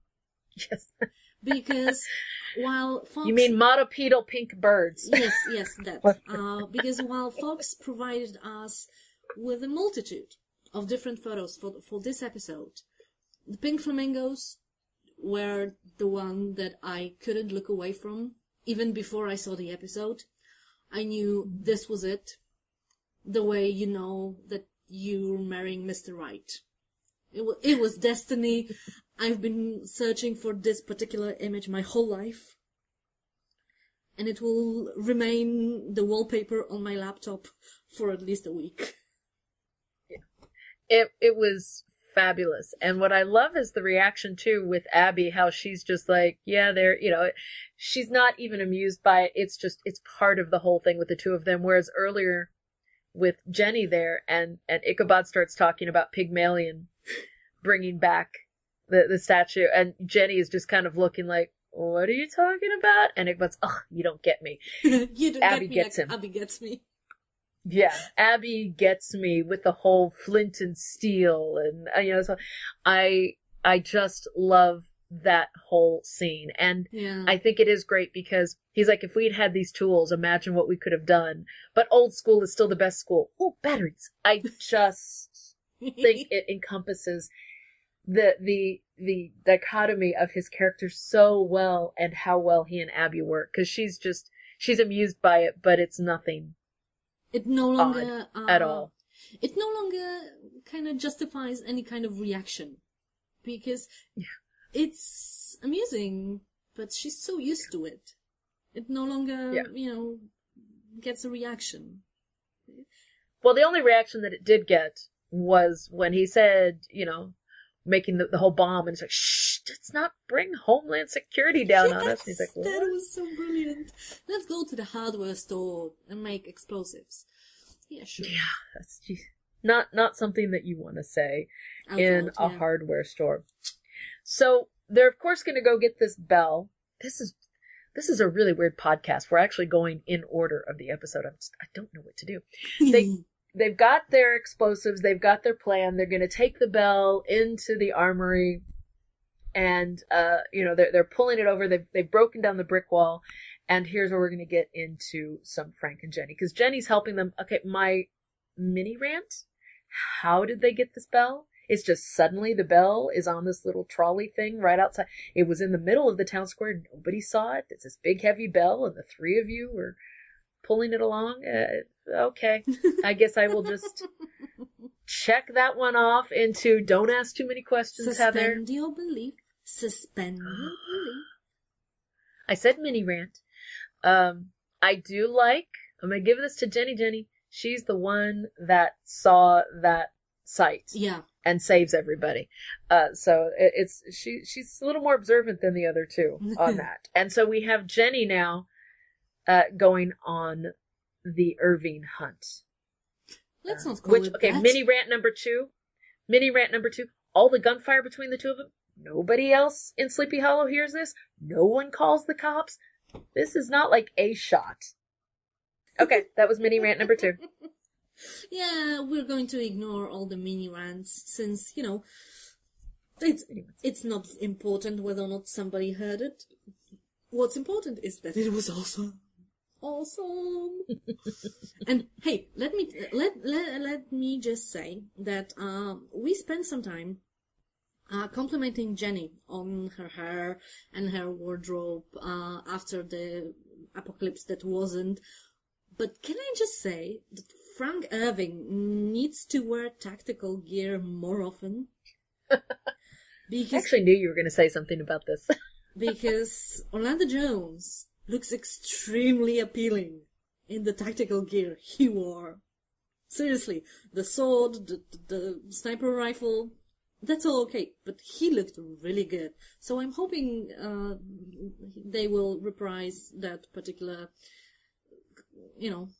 Yes. Because while Fox... You mean monopedal pink birds. Yes, yes, that. Uh, because while Fox provided us with a multitude of different photos for for this episode, the pink flamingos were the one that I couldn't look away from. Even before I saw the episode, I knew this was it. The way you know that you're marrying Mister Right. It was, it was destiny. I've been searching for this particular image my whole life. And it will remain the wallpaper on my laptop for at least a week. It it was fabulous. And what I love is the reaction, too, with Abby, how she's just like, yeah, they're, you know, she's not even amused by it. It's just, it's part of the whole thing with the two of them. Whereas earlier with Jenny there and, and Ichabod starts talking about Pygmalion, bringing back the, the statue, and Jenny is just kind of looking like, what are you talking about? And Ichabod's, oh, you don't get me. You don't Abby get me gets like him. Abby gets me. Yeah, Abby gets me with the whole flint and steel, and uh, you know, so I I just love that whole scene, and Yeah. I think it is great because he's like, if we'd had these tools, imagine what we could have done. But old school is still the best school. Oh, batteries! I just think it encompasses the the the dichotomy of his character so well, and how well he and Abby work, because she's just she's amused by it, but it's nothing. It no longer uh, at all. It no longer kind of justifies any kind of reaction, because Yeah. it's amusing, but she's so used to it. It no longer, Yeah. you know, gets a reaction. Well, the only reaction that it did get was when he said, you know, making the, the whole bomb, and it's like, shh, let's not bring Homeland Security down on us. And he's like, what? That was so brilliant. Let's go to the hardware store and make explosives. Yeah, sure. Yeah, that's geez, not not something that you want to say Out in loud, a yeah. hardware store. So they're of course going to go get this bell. This is this is a really weird podcast. We're actually going in order of the episode. I'm just, I don't know what to do. They they've got their explosives. They've got their plan. They're going to take the bell into the armory, and uh, you know they're they're pulling it over. They've they've broken down the brick wall. And here's where we're going to get into some Frank and Jenny, because Jenny's helping them. Okay, my mini rant. How did they get this bell? It's just suddenly the bell is on this little trolley thing right outside. It was in the middle of the town square. Nobody saw it. It's this big heavy bell, and the three of you were pulling it along. Uh, okay, I guess I will just check that one off into don't ask too many questions, Heather. Suspend your belief. Suspend your belief. I said mini rant. Um, I do like, I'm going to give this to Jenny Jenny. She's the one that saw that site. Yeah. And saves everybody. Uh, so it, it's, she, she's a little more observant than the other two on that. And so we have Jenny now, uh, going on the Irving hunt. Let's Uh, not call which, it okay, that. mini rant number two. Mini rant number two. All the gunfire between the two of them. Nobody else in Sleepy Hollow hears this. No one calls the cops. This is not like a shot. Okay, that was mini rant number two. Yeah, we're going to ignore all the mini rants since, you know, it's, it's not important whether or not somebody heard it. What's important is that it was awesome. Awesome. And hey, let me, let, let, let me just say that, um, we spent some time Uh, complimenting Jenny on her hair and her wardrobe uh, after the apocalypse that wasn't. But can I just say that Frank Irving needs to wear tactical gear more often? Because, I actually knew you were going to say something about this. because Orlando Jones looks extremely appealing in the tactical gear he wore. Seriously, the sword, the, the, the sniper rifle, that's all okay, but he looked really good. So I'm hoping uh, they will reprise that particular, you know,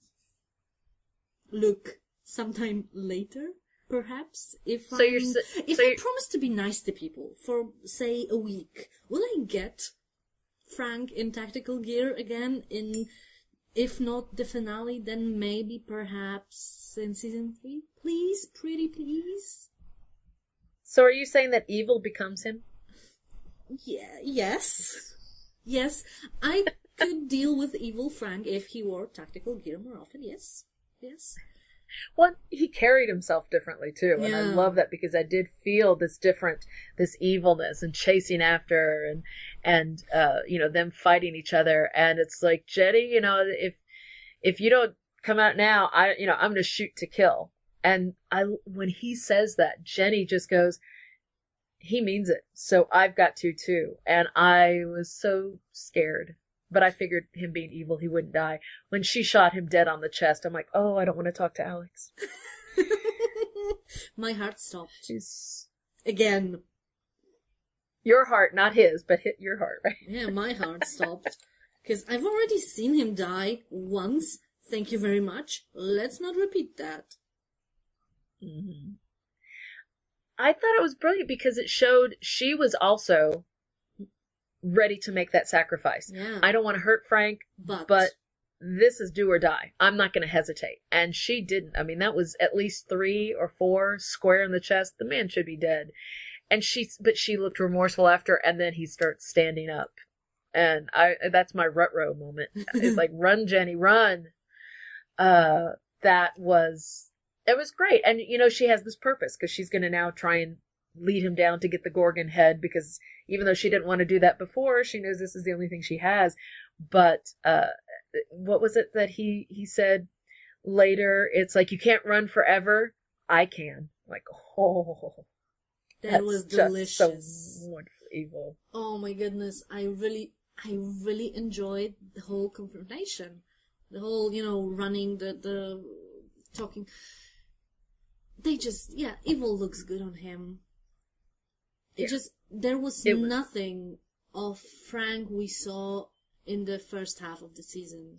look sometime later, perhaps. If So I'm, you're s- if so I you're- promise to be nice to people for, say, a week, will I get Frank in tactical gear again in, if not the finale, then maybe perhaps in season three? Please, pretty please. So are you saying that evil becomes him? Yeah, yes. Yes, I could deal with evil Frank if he wore tactical gear more often, yes. Yes. Well, he carried himself differently too, and I Yeah. love that because I did feel this different, this evilness and chasing after her and, and, uh, you know, them fighting each other. And it's like, Jetty, you know, if, if you don't come out now, I, you know, I'm going to shoot to kill. And I, when he says that, Jenny just goes, he means it. So I've got to too. And I was so scared, but I figured him being evil, he wouldn't die. When she shot him dead on the chest, I'm like, oh, I don't want to talk to Alex. My heart stopped. She's Again. your heart, not his, but hit your heart, right? Yeah, my heart stopped. Because I've already seen him die once. Thank you very much. Let's not repeat that. Mm-hmm. I thought it was brilliant because it showed she was also ready to make that sacrifice. Yeah. I don't want to hurt Frank, But, but this is do or die. I'm not going to hesitate. And she didn't. I mean, that was at least three or four square in the chest. The man should be dead. And she, but she looked remorseful after, and then he starts standing up. And I, that's my Rutrow moment. It's like, run, Jenny, run. Uh, that was, it was great. And, you know, she has this purpose because she's going to now try and lead him down to get the Gorgon head, because even though she didn't want to do that before, she knows this is the only thing she has. But, uh, what was it that he, he said later? It's like, you can't run forever. I can. Like, oh, that was delicious. Just so wonderful evil. Oh my goodness. I really, I really enjoyed the whole confrontation. The whole, you know, running, the, the talking. They just, yeah, evil looks good on him. It yeah. just, there was it nothing was... of Frank we saw in the first half of the season.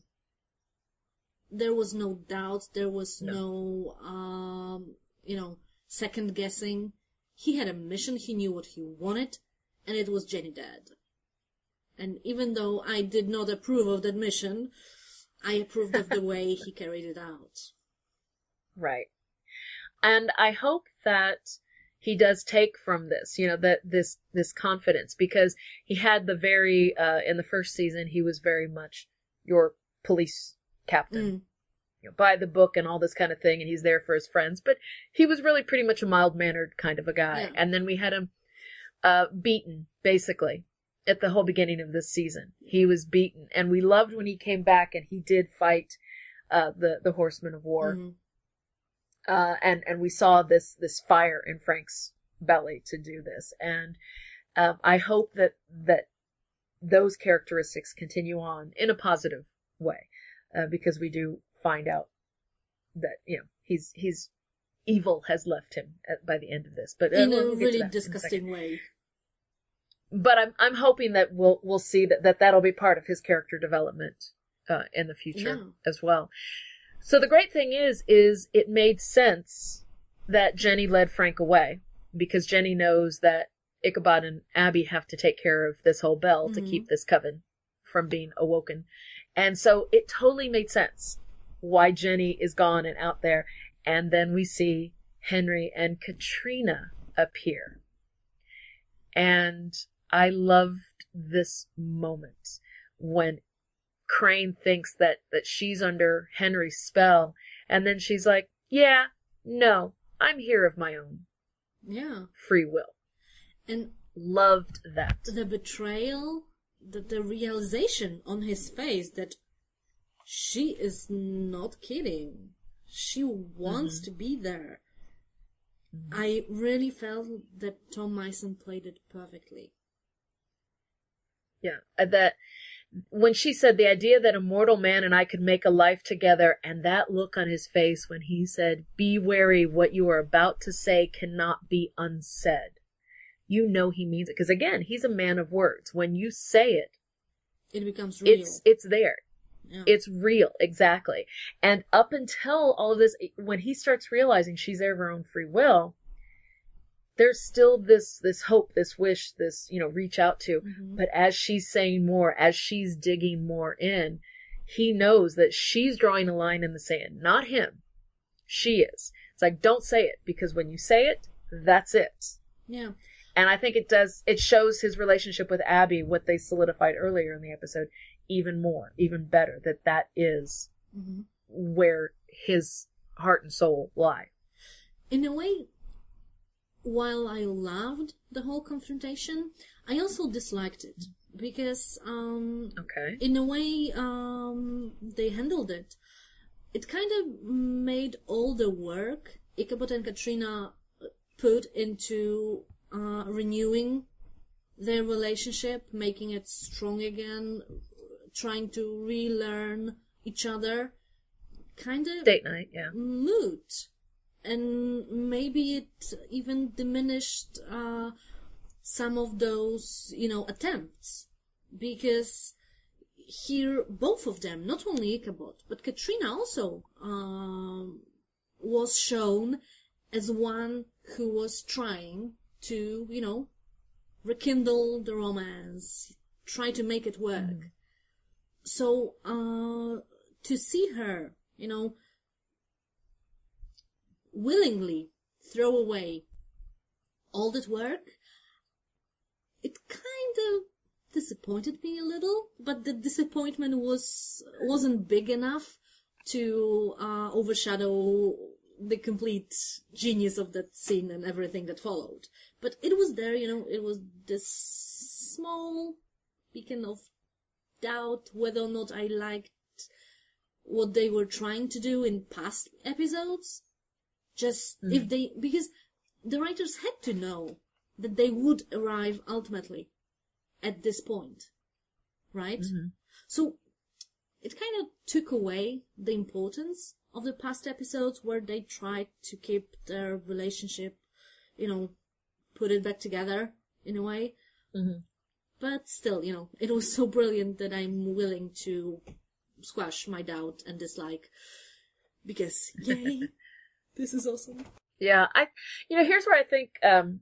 There was no doubt. There was no, no um, you know, second guessing. He had a mission. He knew what he wanted, and it was Jenny dead. And even though I did not approve of that mission, I approved of the way he carried it out. Right. And I hope that he does take from this, you know, that this, this confidence, because he had the very, uh, in the first season, he was very much your police captain, mm. you know, by the book and all this kind of thing. And he's there for his friends, but he was really pretty much a mild-mannered kind of a guy. Yeah. And then we had him, uh, beaten, basically, at the whole beginning of this season. He was beaten, and we loved when he came back and he did fight, uh, the, the Horsemen of War. Mm-hmm. Uh, and, and we saw this, this fire in Frank's belly to do this. And, um, I hope that, that those characteristics continue on in a positive way, uh, because we do find out that, you know, he's, he's evil has left him at, by the end of this, but uh, in we'll a really disgusting a way. But I'm, I'm hoping that we'll, we'll see that, that that'll be part of his character development, uh, in the future yeah. as well. So the great thing is, is it made sense that Jenny led Frank away, because Jenny knows that Ichabod and Abby have to take care of this whole bell mm-hmm. to keep this coven from being awoken. And so it totally made sense why Jenny is gone and out there. And then we see Henry and Katrina appear. And I loved this moment when Crane thinks that, that she's under Henry's spell, and then she's like, yeah, no, I'm here of my own yeah. free will. And loved that. The betrayal, the, the realization on his face that she is not kidding. She wants mm-hmm. to be there. Mm-hmm. I really felt that Tom Mison played it perfectly. Yeah, that when she said the idea that a mortal man and I could make a life together, and that look on his face when he said, be wary, what you are about to say cannot be unsaid. You know he means it. Because again, he's a man of words. When you say it, it becomes real. It's, it's there. Yeah. It's real. Exactly. And up until all of this, when he starts realizing she's there of her own free will, there's still this, this hope, this wish, this, you know, reach out to. Mm-hmm. But as she's saying more, as she's digging more in, he knows that she's drawing a line in the sand. Not him. She is. It's like, don't say it, because when you say it, that's it. Yeah. And I think it does, it shows his relationship with Abby, what they solidified earlier in the episode, even more, even better, that that is mm-hmm. where his heart and soul lie. In a way, while I loved the whole confrontation, I also disliked it, because um, okay. in a way um, they handled it. It kind of made all the work Ichabod and Katrina put into uh, renewing their relationship, making it strong again, trying to relearn each other, kind of date night, yeah, moot. And maybe it even diminished uh, some of those, you know, attempts. Because here, both of them, not only Ichabod, but Katrina also um, was shown as one who was trying to, you know, rekindle the romance, try to make it work. Mm. So, uh, to see her, you know, willingly throw away all that work, it kind of disappointed me a little, but the disappointment was, wasn't big enough to, uh, overshadow the complete genius of that scene and everything that followed. But it was there, you know, it was this small beacon of doubt whether or not I liked what they were trying to do in past episodes. Just mm. if they, because the writers had to know that they would arrive ultimately at this point, right? Mm-hmm. So it kind of took away the importance of the past episodes where they tried to keep their relationship, you know, put it back together in a way. Mm-hmm. But still, you know, it was so brilliant that I'm willing to squash my doubt and dislike because, yay, this is awesome. Yeah, I, you know, here's where I think um,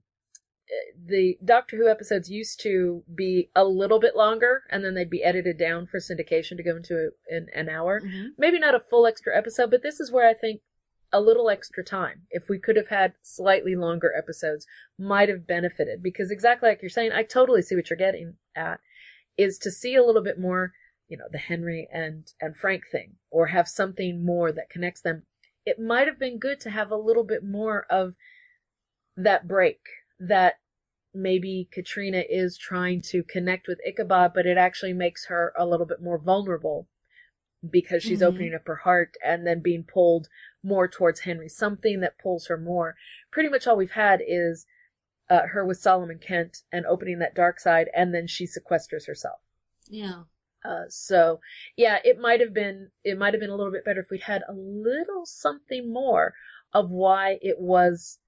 the Doctor Who episodes used to be a little bit longer, and then they'd be edited down for syndication to go into a, an, an hour. Mm-hmm. Maybe not a full extra episode, but this is where I think a little extra time, if we could have had slightly longer episodes, might have benefited. Because exactly like you're saying, I totally see what you're getting at, is to see a little bit more, you know, the Henry and, and Frank thing, or have something more that connects them. It might have been good to have a little bit more of that break, that maybe Katrina is trying to connect with Ichabod, but it actually makes her a little bit more vulnerable because she's mm-hmm. opening up her heart and then being pulled more towards Henry, something that pulls her more. Pretty much all we've had is uh, her with Solomon Kent and opening that dark side, and then she sequesters herself. Yeah. Uh, so yeah, it might have been, it might have been a little bit better if we'd had a little something more of why it was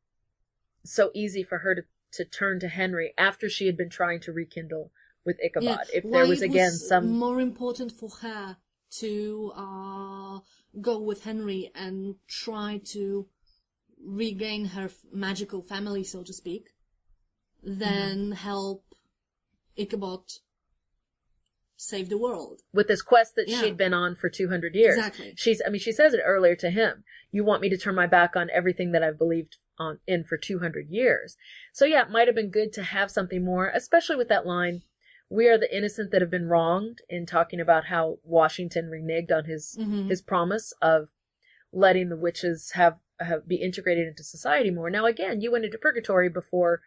so easy for her to, to turn to Henry after she had been trying to rekindle with Ichabod. Yeah. If why there was again was some more important for her to uh, go with Henry and try to regain her f- magical family, so to speak, than mm-hmm. help Ichabod save the world. With this quest that yeah. she'd been on for two hundred years. Exactly. She's, I mean, she says it earlier to him. You want me to turn my back on everything that I've believed on in for two hundred years. So yeah, it might have been good to have something more, especially with that line, we are the innocent that have been wronged, in talking about how Washington reneged on his, mm-hmm. his promise of letting the witches have, have, be integrated into society more. Now again, you went into purgatory before,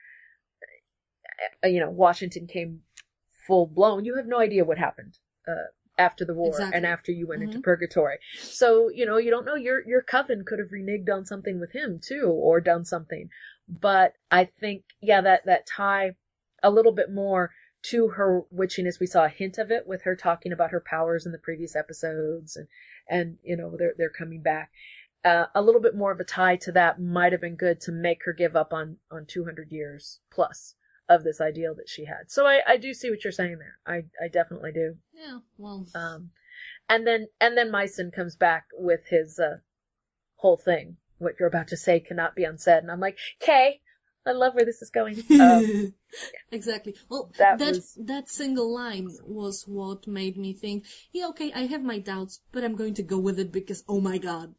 you know, Washington came full blown. You have no idea what happened uh, after the war exactly. and after you went mm-hmm. into purgatory. So, you know, you don't know. Your your coven could have reneged on something with him too, or done something. But I think, yeah, that, that tie a little bit more to her witchiness. We saw a hint of it with her talking about her powers in the previous episodes, and, and you know, they're, they're coming back. Uh, a little bit more of a tie to that might have been good to make her give up on, on two hundred years plus of this ideal that she had. So I, I do see what you're saying there. I, I definitely do. Yeah, well. Um, and then, and then Myson comes back with his, uh, whole thing. What you're about to say cannot be unsaid. And I'm like, Kay, I love where this is going. Um, yeah. Exactly. Well, that, that, was... that single line was what made me think, yeah, okay, I have my doubts, but I'm going to go with it because, oh my God.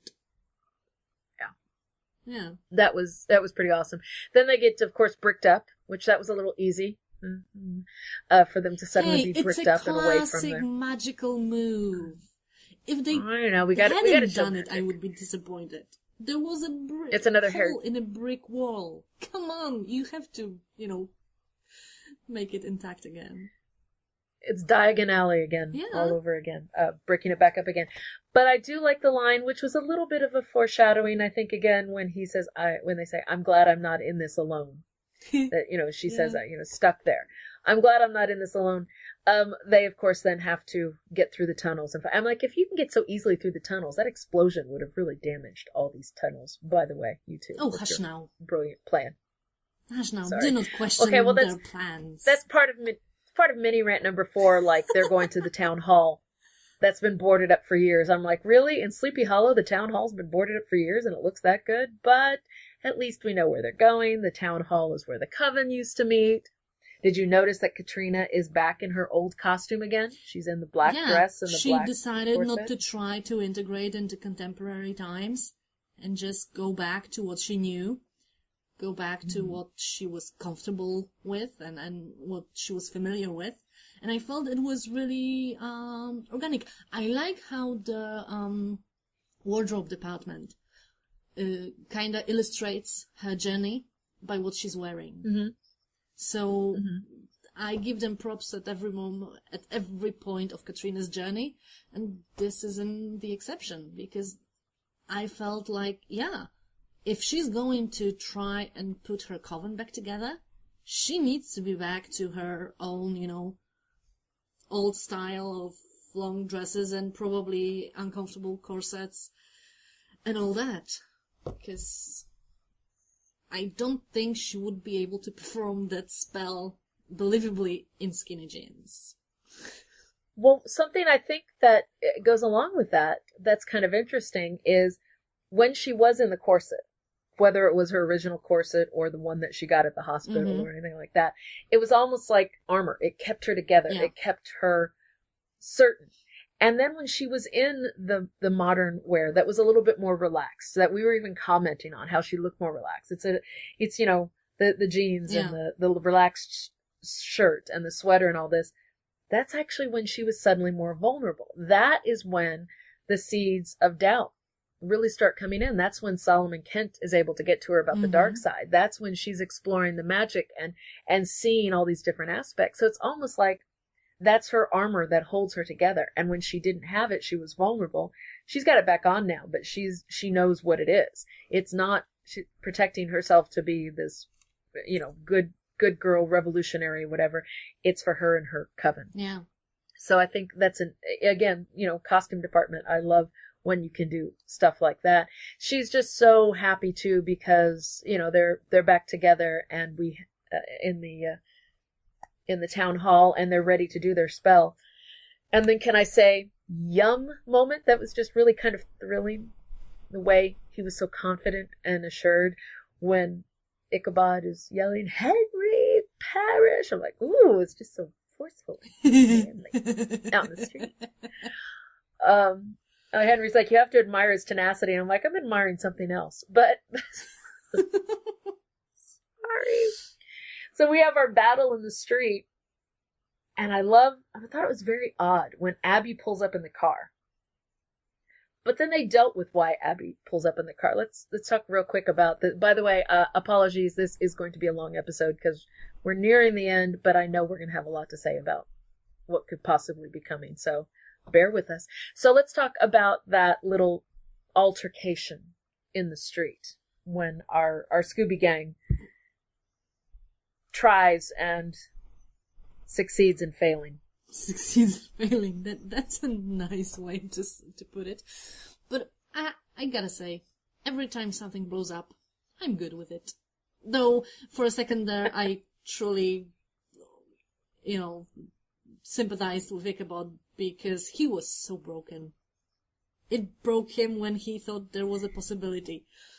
Yeah. That was, that was pretty awesome. Then they get, of course, bricked up, which that was a little easy, mm-hmm. uh, for them to suddenly hey, be bricked up and away from It's a classic there. magical move. If they I don't know, we got hadn't we gotta done it, I would be disappointed. There was a brick it's another hole hair. in a brick wall. Come on, you have to, you know, make it intact again. It's Diagon Alley again, yeah. all over again, uh, breaking it back up again. But I do like the line, which was a little bit of a foreshadowing, I think, again, when he says, I, when they say, I'm glad I'm not in this alone. That, you know, she yeah. says, you know, stuck there. I'm glad I'm not in this alone. Um, they, of course, then have to get through the tunnels. And I'm like, if you can get so easily through the tunnels, that explosion would have really damaged all these tunnels. By the way, you two. Oh, hush now. Brilliant plan. Hush now. Sorry. Do not question okay, well, that's, their plans. That's part of me. Part of mini rant number four, like they're going to the town hall that's been boarded up for years. I'm like, really? In Sleepy Hollow, the town hall's been boarded up for years and it looks that good? But at least we know where they're going. The town hall is where the coven used to meet. Did you notice that Katrina is back in her old costume again? She's in the black yeah, dress and the she black decided corset. not to try to integrate into contemporary times and just go back to what she knew, go back to mm-hmm. what she was comfortable with and, and what she was familiar with. And I felt it was really um, organic. I like how the um, wardrobe department uh, kind of illustrates her journey by what she's wearing. Mm-hmm. So mm-hmm. I give them props at every moment, at every point of Katrina's journey, and this isn't the exception, because I felt like, yeah, if she's going to try and put her coven back together, she needs to be back to her own, you know, old style of long dresses and probably uncomfortable corsets and all that, because I don't think she would be able to perform that spell believably in skinny jeans. Well, something I think that goes along with that, that's kind of interesting, is when she was in the corset, whether it was her original corset or the one that she got at the hospital mm-hmm. or anything like that, it was almost like armor. It kept her together. Yeah. It kept her certain. And then when she was in the, the modern wear, that was a little bit more relaxed, that we were even commenting on how she looked more relaxed. It's a, it's, you know, the, the jeans yeah. and the, the relaxed shirt and the sweater and all this. That's actually when she was suddenly more vulnerable. That is when the seeds of doubt really start coming in. That's when Solomon Kent is able to get to her about mm-hmm. the dark side. That's when she's exploring the magic and, and seeing all these different aspects. So it's almost like that's her armor that holds her together. And when she didn't have it, she was vulnerable. She's got it back on now, but she's, she knows what it is. It's not she, protecting herself to be this, you know, good, good girl, revolutionary, whatever. It's for her and her coven. Yeah. So I think that's an, again, you know, costume department. I love when you can do stuff like that. She's just so happy too, because, you know, they're, they're back together and we, uh, in the, uh, in the town hall, and they're ready to do their spell. And then can I say, yum moment that was just really kind of thrilling, the way he was so confident and assured when Ichabod is yelling, Henry, perish! I'm like, ooh, it's just so forceful and manly out in the street. Um, uh, Henry's like, you have to admire his tenacity. And I'm like, I'm admiring something else, but sorry. So we have our battle in the street, and I love, I thought it was very odd when Abby pulls up in the car. But then they dealt with why Abby pulls up in the car. Let's let's talk real quick about that. By the way, uh, apologies, this is going to be a long episode because we're nearing the end, but I know we're going to have a lot to say about what could possibly be coming, so bear with us. So let's talk about that little altercation in the street when our, our Scooby Gang tries and succeeds in failing. Succeeds in failing. That that's a nice way to to put it. But I I gotta say, every time something blows up, I'm good with it. Though for a second there, I truly, you know, sympathized with Ichabod because he was so broken. It broke him when he thought there was a possibility.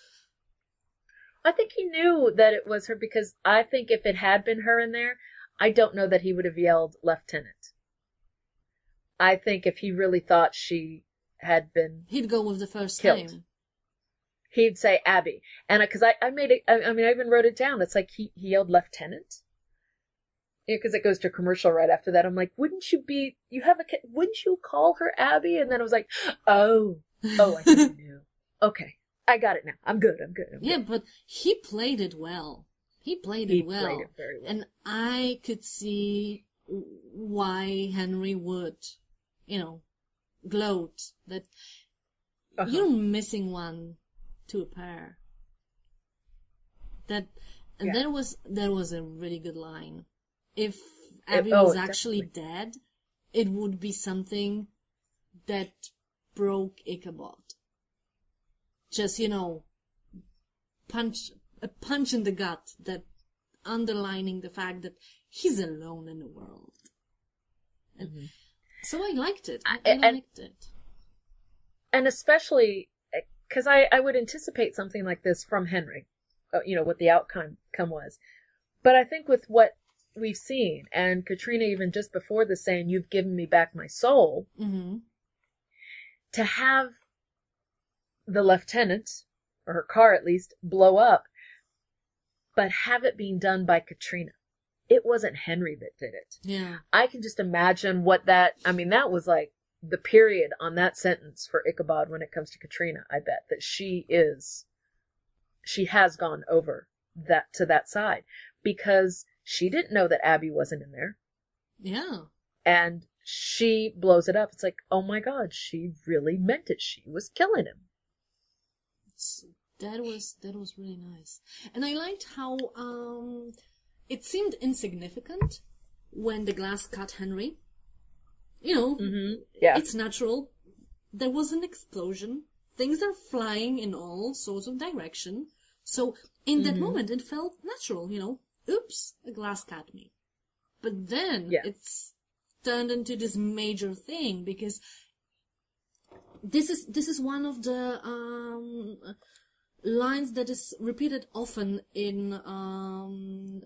I think he knew that it was her, because I think if it had been her in there, I don't know that he would have yelled Lieutenant. I think if he really thought she had been He'd go with the first killed, name. He'd say Abby. And because I, I made it, I, I mean, I even wrote it down. It's like he, he yelled Lieutenant. Because yeah, it goes to commercial right after that. I'm like, wouldn't you be, you have a, wouldn't you call her Abby? And then I was like, oh, oh, I think I knew. Okay. I got it now. I'm good. I'm good. I'm yeah, good. But he played it well. He played he it well. Played it very well. And I could see why Henry would, you know, gloat that uh-huh. you're missing one to a pair. That, and yeah. there was, there was a really good line. If Abby it, oh, was actually definitely. dead, it would be something that broke Ichabod. Just, you know, punch, a punch in the gut, that underlining the fact that he's alone in the world. And mm-hmm. So I liked it. I, I and, liked it. And especially, because I, I would anticipate something like this from Henry. you know, what the outcome come was. But I think with what we've seen, and Katrina even just before this saying, "You've given me back my soul," Mm-hmm. to have the lieutenant, or her car at least, blow up, but have it being done by Katrina. It wasn't Henry that did it. Yeah. I can just imagine what that, I mean, that was like the period on that sentence for Ichabod when it comes to Katrina, I bet, that she is, she has gone over that to that side, because she didn't know that Abby wasn't in there. Yeah. And she blows it up. It's like, oh my God, she really meant it. She was killing him. It's, that was, that was really nice. And I liked how, um, it seemed insignificant when the glass cut Henry. You know, Mm-hmm. Yeah. it's natural. There was an explosion. Things are flying in all sorts of direction. So in that Mhm. moment, it felt natural, you know. Oops, a glass cut me. But then Yeah. it's turned into this major thing, because this is this is one of the um, lines that is repeated often in um,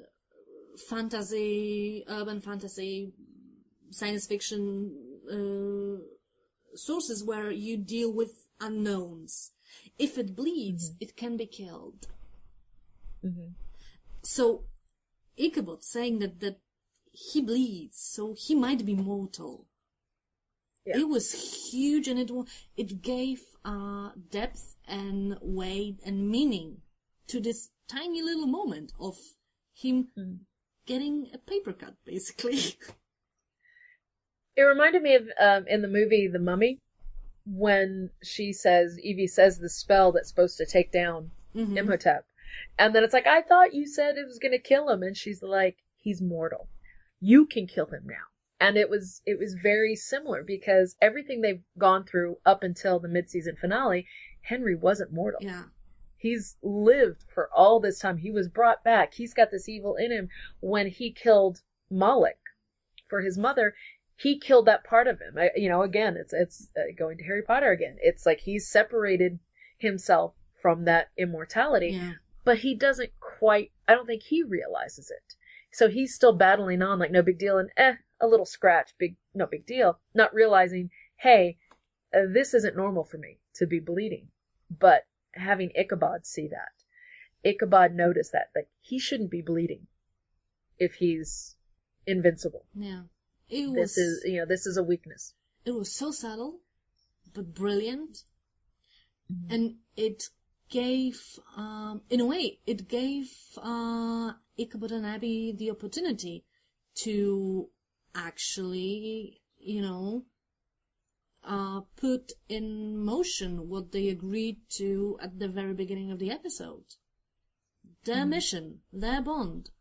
fantasy, urban fantasy, science fiction uh, sources, where you deal with unknowns. If it bleeds, Mm-hmm. it can be killed. Mm-hmm. So Ichabod saying that, that he bleeds, so he might be mortal. Yeah. It was huge, and it wa- it gave uh, depth and weight and meaning to this tiny little moment of him Mm. getting a paper cut, basically. It reminded me of, um, in the movie The Mummy, when she says, Evie says the spell that's supposed to take down Mhm. Imhotep. And then it's like, I thought you said it was going to kill him. And she's like, he's mortal. You can kill him now. And it was, it was very similar, because everything they've gone through up until the mid-season finale, Henry wasn't mortal. Yeah. He's lived for all this time. He was brought back. He's got this evil in him. When he killed Moloch for his mother, he killed that part of him. I, you know, again, it's, it's uh, going to Harry Potter again. It's like he's separated himself from that immortality, Yeah. but he doesn't quite, I don't think he realizes it. So he's still battling on like no big deal, and eh, a little scratch, big, no big deal, not realizing, hey, uh, this isn't normal for me to be bleeding. But having Ichabod see that, Ichabod noticed that, like, he shouldn't be bleeding if he's invincible. Yeah. It was, This is, you know, this is a weakness. it was so subtle, but brilliant. And it gave, um, in a way, it gave uh, Ichabod and Abby the opportunity to actually, you know, uh, put in motion what they agreed to at the very beginning of the episode. Their mission, their bond,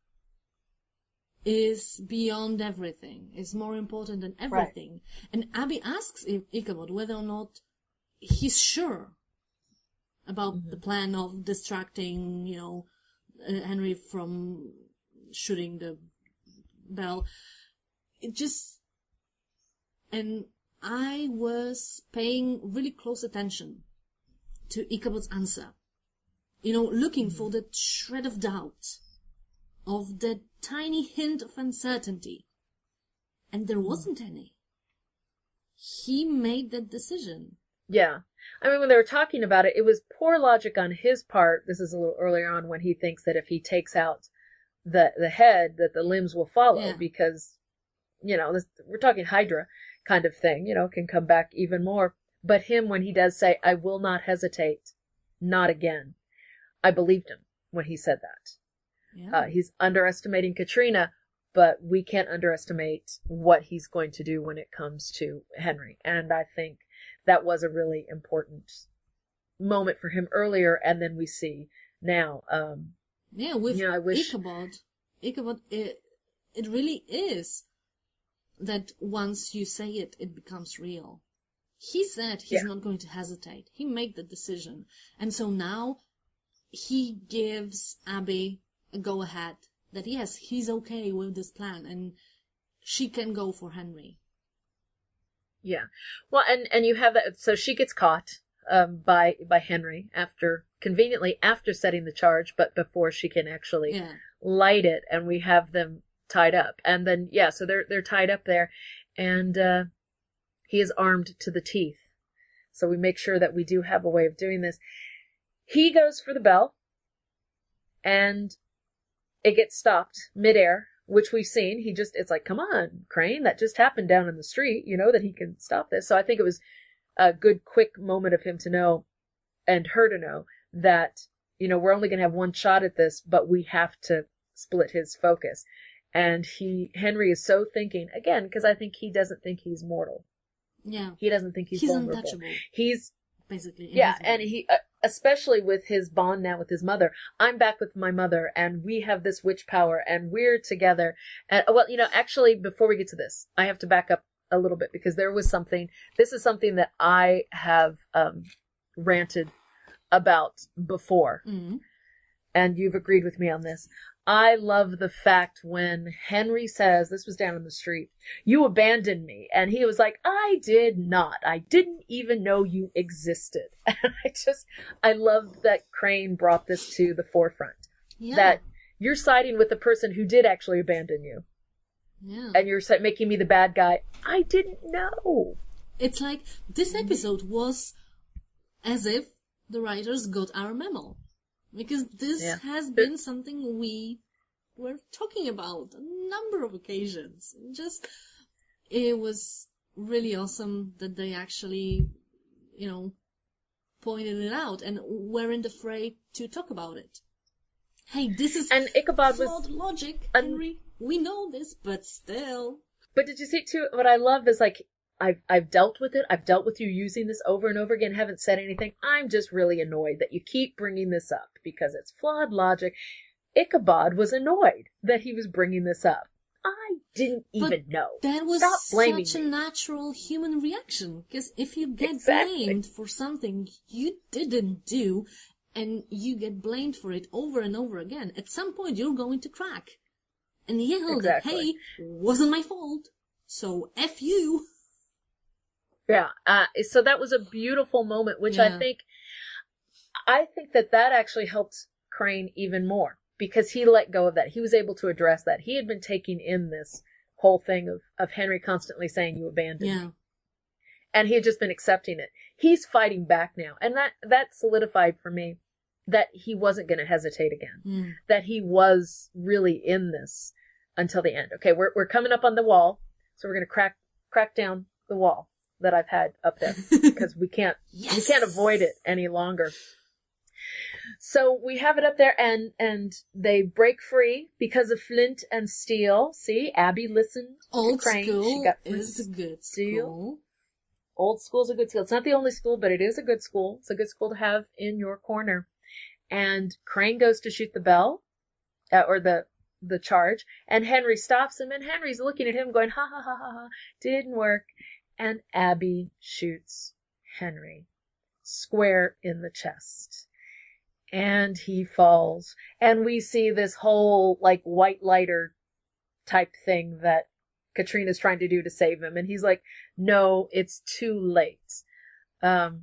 is beyond everything, is more important than everything. And Abby asks I- Ichabod whether or not he's sure about the plan of distracting, you know, uh, Henry from shooting the bell. It just, and I was paying really close attention to Ichabod's answer. You know, looking for that shred of doubt, of that tiny hint of uncertainty. And there wasn't any. He made that decision. Yeah. I mean, when they were talking about it, it was poor logic on his part. This is a little earlier on, when he thinks that if he takes out the the head, that the limbs will follow, Yeah. because, you know, this, we're talking Hydra kind of thing, you know, can come back even more. But him, when he does say, I will not hesitate, not again, I believed him when he said that. Yeah. Uh, he's underestimating Katrina, but we can't underestimate what he's going to do when it comes to Henry. And I think that was a really important moment for him earlier, and then we see now. Um, Yeah, with you know, I wish- Ichabod, Ichabod, it, it really is that once you say it, it becomes real. He said he's Yeah. not going to hesitate. He made the decision. And so now he gives Abby a go-ahead that, yes, he's okay with this plan and she can go for Henry. Yeah. Well, and, and you have that, so she gets caught, um, by, by Henry after conveniently after setting the charge, but before she can actually Yeah. light it, and we have them tied up. And then, yeah, so they're they're tied up there, and uh, he is armed to the teeth. So we make sure that we do have a way of doing this. He goes for the bell, and it gets stopped midair, which we've seen. He just, it's like, come on, Crane, that just happened down in the street, you know, that he can stop this. So I think it was a good, quick moment of him to know, and her to know, that, you know, we're only going to have one shot at this, but we have to split his focus. And he, Henry is so thinking, again, because I think he doesn't think he's mortal. Yeah. He doesn't think he's, He's vulnerable. untouchable. He's, Basically. yeah, invisible. and he, uh, especially with his bond now with his mother. I'm back with my mother, and we have this witch power, and we're together. And, well, you know, actually, before we get to this, I have to back up a little bit, because there was something, this is something that I have, um, ranted about before. Mm-hmm. And you've agreed with me on this. I love the fact when Henry says, this was down in the street, you abandoned me. And he was like, I did not. I didn't even know you existed. And I just, I love that Crane brought this to the forefront. Yeah. That you're siding with the person who did actually abandon you. Yeah. And you're making me the bad guy. I didn't know. It's like, this episode was as if the writers got our memo. Because this Yeah. has been something we were talking about a number of occasions. Just, it was really awesome that they actually, you know, pointed it out and weren't afraid to talk about it. Hey, this is And Ichabod flawed was, logic, un- Henry. We know this, but still. but did you see too, what I love is like, I've, I've dealt with it. I've dealt with you using this over and over again. Haven't said anything. I'm just really annoyed that you keep bringing this up because it's flawed logic. Ichabod was annoyed that he was bringing this up. I didn't even But know. That was Stop blaming such a me. natural human reaction. Because if you get Exactly. blamed for something you didn't do, and you get blamed for it over and over again, at some point you're going to crack. And yell Exactly. that, hey, wasn't my fault, so F you. Yeah. Uh, so that was a beautiful moment, which Yeah. I think, I think that that actually helped Crane even more because he let go of that. He was able to address that. He had been taking in this whole thing of, of Henry constantly saying you abandoned Yeah. me. And he had just been accepting it. He's fighting back now. And that, that solidified for me that he wasn't going to hesitate again. Mm. That he was really in this until the end. Okay, we're, we're coming up on the wall. So we're going to crack, crack down the wall that I've had up there because we can't, Yes. we can't avoid it any longer. So we have it up there and, and they break free because of flint and steel. See, Abby listened Old to Crane. school She got flint is a and good steel. school. Old school's a good school. It's not the only school, but it is a good school. It's a good school to have in your corner. And Crane goes to shoot the bell, uh, or the, the charge, and Henry stops him, and Henry's looking at him going, ha ha ha ha ha, didn't work. And Abby shoots Henry square in the chest. And he falls. And we see this whole, like, white lighter type thing that Katrina's trying to do to save him. And he's like, no, it's too late. Um,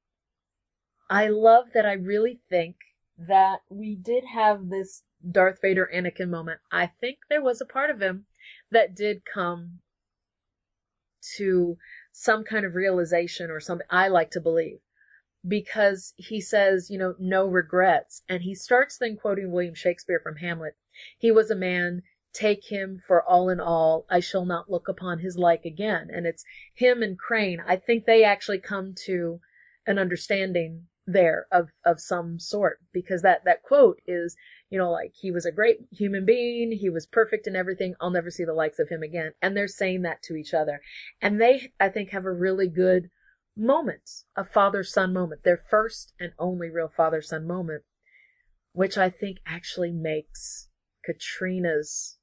I love that I really think that we did have this Darth Vader Anakin moment. I think there was a part of him that did come to some kind of realization or something. I like to believe. Because he says, you know, no regrets. And he starts then quoting William Shakespeare from Hamlet. He was a man, take him for all in all. I shall not look upon his like again. And it's him and Crane. I think they actually come to an understanding there of, of some sort. Because that, that quote is, you know, like, he was a great human being. He was perfect in everything. I'll never see the likes of him again. And they're saying that to each other. And they, I think, have a really good moment, a father-son moment, their first and only real father-son moment, which I think actually makes Katrina's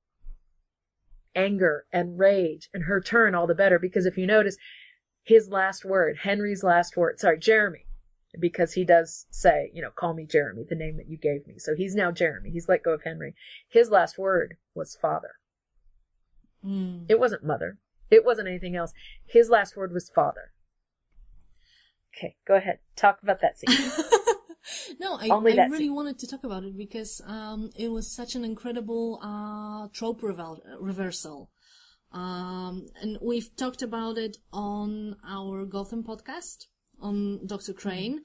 anger and rage and her turn all the better. Because if you notice, his last word, Henry's last word, sorry, Jeremy, because he does say, you know, call me Jeremy, the name that you gave me. So he's now Jeremy. He's let go of Henry. His last word was father. Mm. It wasn't mother. It wasn't anything else. His last word was father. Okay, go ahead. Talk about that scene. No, I, Only I that really scene. wanted to talk about it because um, it was such an incredible uh, trope revel- reversal. Um, and we've talked about it on our Gotham podcast, on Doctor Crane,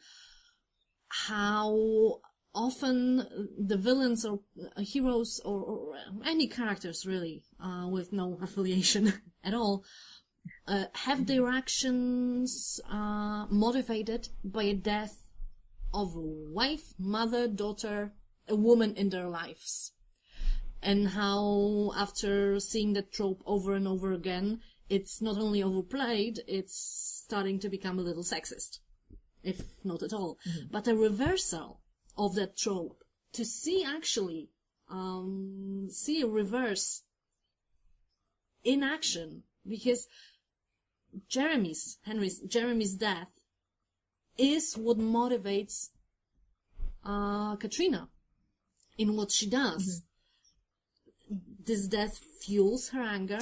how often the villains or uh, heroes or, or any characters really, uh, with no affiliation at all, uh, have their actions uh, motivated by a death of a wife, mother, daughter, a woman in their lives. And how, after seeing that trope over and over again, it's not only overplayed, it's starting to become a little sexist, if not at all. Mm-hmm. But a reversal of that trope, to see actually, um, see a reverse in action, because Jeremy's, Henry's, Jeremy's death is what motivates uh, Katrina in what she does. Mm-hmm. This death fuels her anger,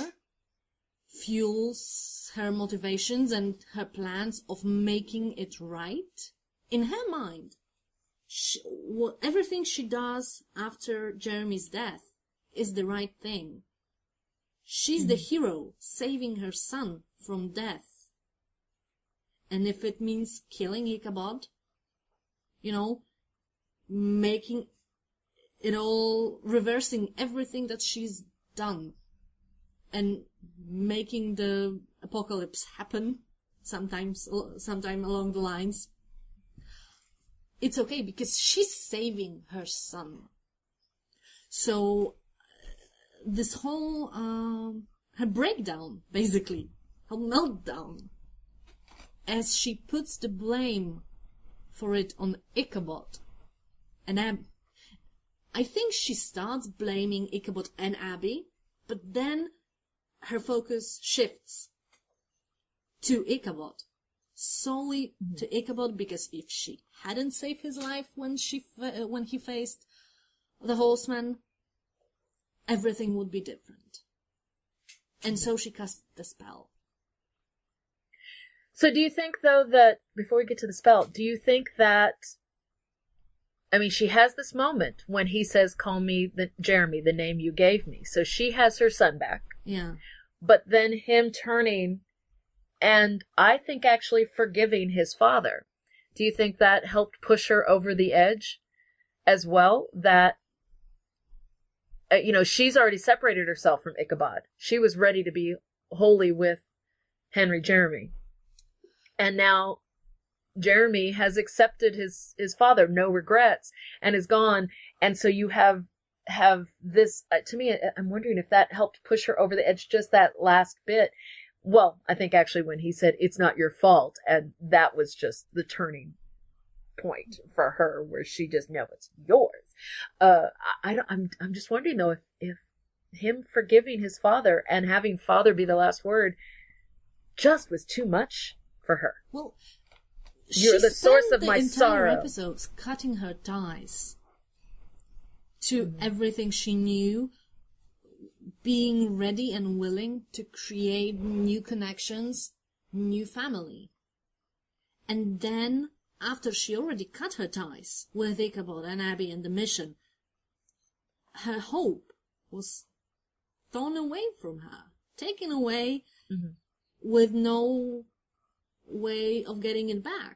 fuels her motivations and her plans of making it right. In her mind, she, what, everything she does after Jeremy's death is the right thing. She's mm-hmm. the hero, saving her son from death. And if it means killing Ichabod, you know, making it all, reversing everything that she's done, and making the apocalypse happen, sometimes, sometime along the lines, it's okay because she's saving her son. So, this whole, um, her breakdown, basically, her meltdown, as she puts the blame for it on Ichabod and Abby. I think she starts blaming Ichabod and Abby, but then her focus shifts to Ichabod, solely mm-hmm. to Ichabod, because if she hadn't saved his life when she uh, when he faced the horseman, everything would be different. And so she cast the spell. So do you think, though, that, before we get to the spell, do you think that, I mean, she has this moment when he says, call me the, Jeremy, the name you gave me. So she has her son back. Yeah. But then him turning and I think actually forgiving his father. Do you think that helped push her over the edge as well? That, uh, you know, she's already separated herself from Ichabod. She was ready to be wholly with Henry Jeremy. And now Jeremy has accepted his, his father, no regrets, and is gone. And so you have, have this, uh, to me, I'm wondering if that helped push her over the edge, just that last bit. Well, I think actually when he said, it's not your fault, and that was just the turning point for her, where she just, no, it's yours. Uh, I, I don't, I'm, I'm just wondering though, if, if him forgiving his father and having father be the last word just was too much for her. Well, you're she the source of spent my the entire sorrow. Episodes cutting her ties to Mm-hmm. everything she knew, being ready and willing to create new connections, new family. And then, after she already cut her ties with Ichabod and Abby and the mission, her hope was thrown away from her, taken away mm-hmm. with no way of getting it back.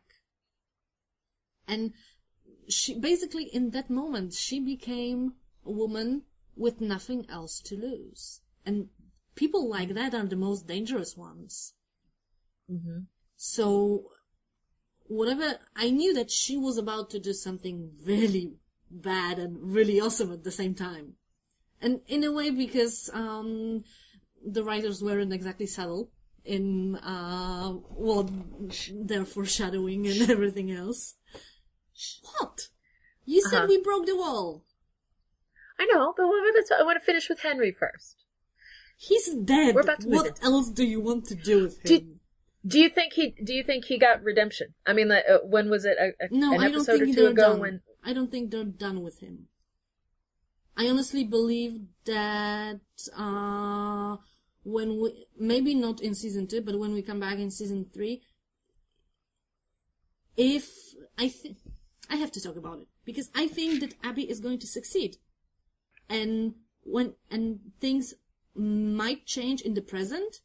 And she basically, in that moment, she became a woman with nothing else to lose. And people like that are the most dangerous ones. Mm-hmm. So, whatever, I knew that she was about to do something really bad and really awesome at the same time. And in a way, because um, the writers weren't exactly subtle in uh, what their foreshadowing and everything else. What? You said uh-huh. we broke the wall. I know, but let's, I want to finish with Henry first. He's dead. We're about to move what into else do you want to do with him? Do, do you think he? Do you think he got redemption? I mean, like, uh, when was it? A, a, no, an I don't episode think or two they're ago done. when I don't think they're done with him. I honestly believe that uh, when we, maybe not in season two, but when we come back in season three, if I think, I have to talk about it because I think that Abby is going to succeed, and when and things might change in the present,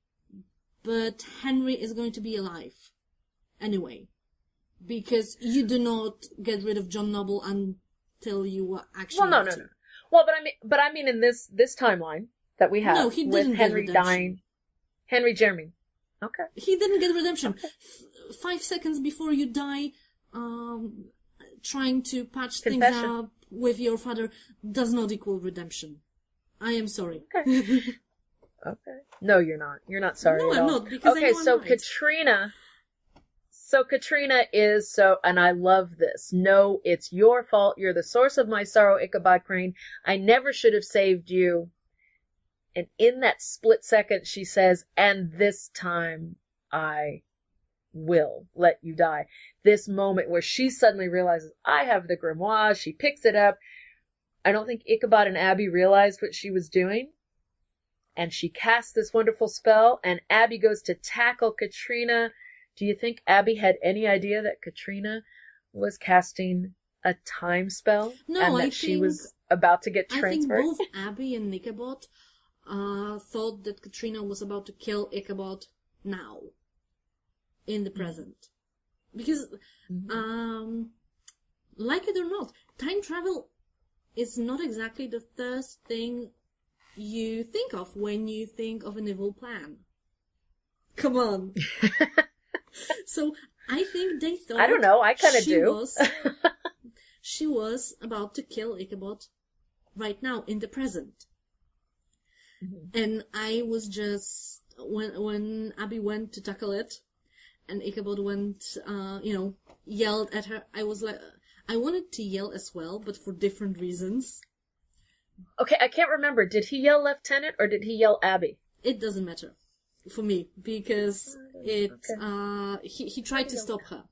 but Henry is going to be alive anyway, because you do not get rid of John Noble until you actually. Well, no, have no, to. no. Well, but I mean, but I mean, in this this timeline that we have No, he with didn't get Henry redemption. dying, Henry Jeremy. Okay. He didn't get redemption. F- five seconds before you die, um, trying to patch things Confession. up with your father does not equal redemption. I am sorry. Okay. Okay. No, you're not. You're not sorry No, at I'm all. not, because I okay, know I'm so right. Katrina. So Katrina is so, and I love this. No, it's your fault. You're the source of my sorrow, Ichabod Crane. I never should have saved you. And in that split second, she says, and this time I will let you die. This moment where she suddenly realizes, I have the grimoire. She picks it up. I don't think Ichabod and Abby realized what she was doing. And she casts this wonderful spell, and Abby goes to tackle Katrina. Do you think Abby had any idea that Katrina was casting a time spell? No, and that I she think- was about to get I think transferred? both Abby and Ichabod uh, thought that Katrina was about to kill Ichabod now, in the present. Because, um, like it or not, time travel is not exactly the first thing you think of when you think of an evil plan. Come on. So, I think they thought... I don't know, I kinda she do. Was, she was about to kill Ichabod right now, in the present. Mm-hmm. And I was just... When when Abby went to tackle it, and Ichabod went, uh, you know, yelled at her, I was like... I wanted to yell as well, but for different reasons. Okay, I can't remember. Did he yell Lieutenant or did he yell Abby? It doesn't matter for me because it Okay. uh he he tried to stop her,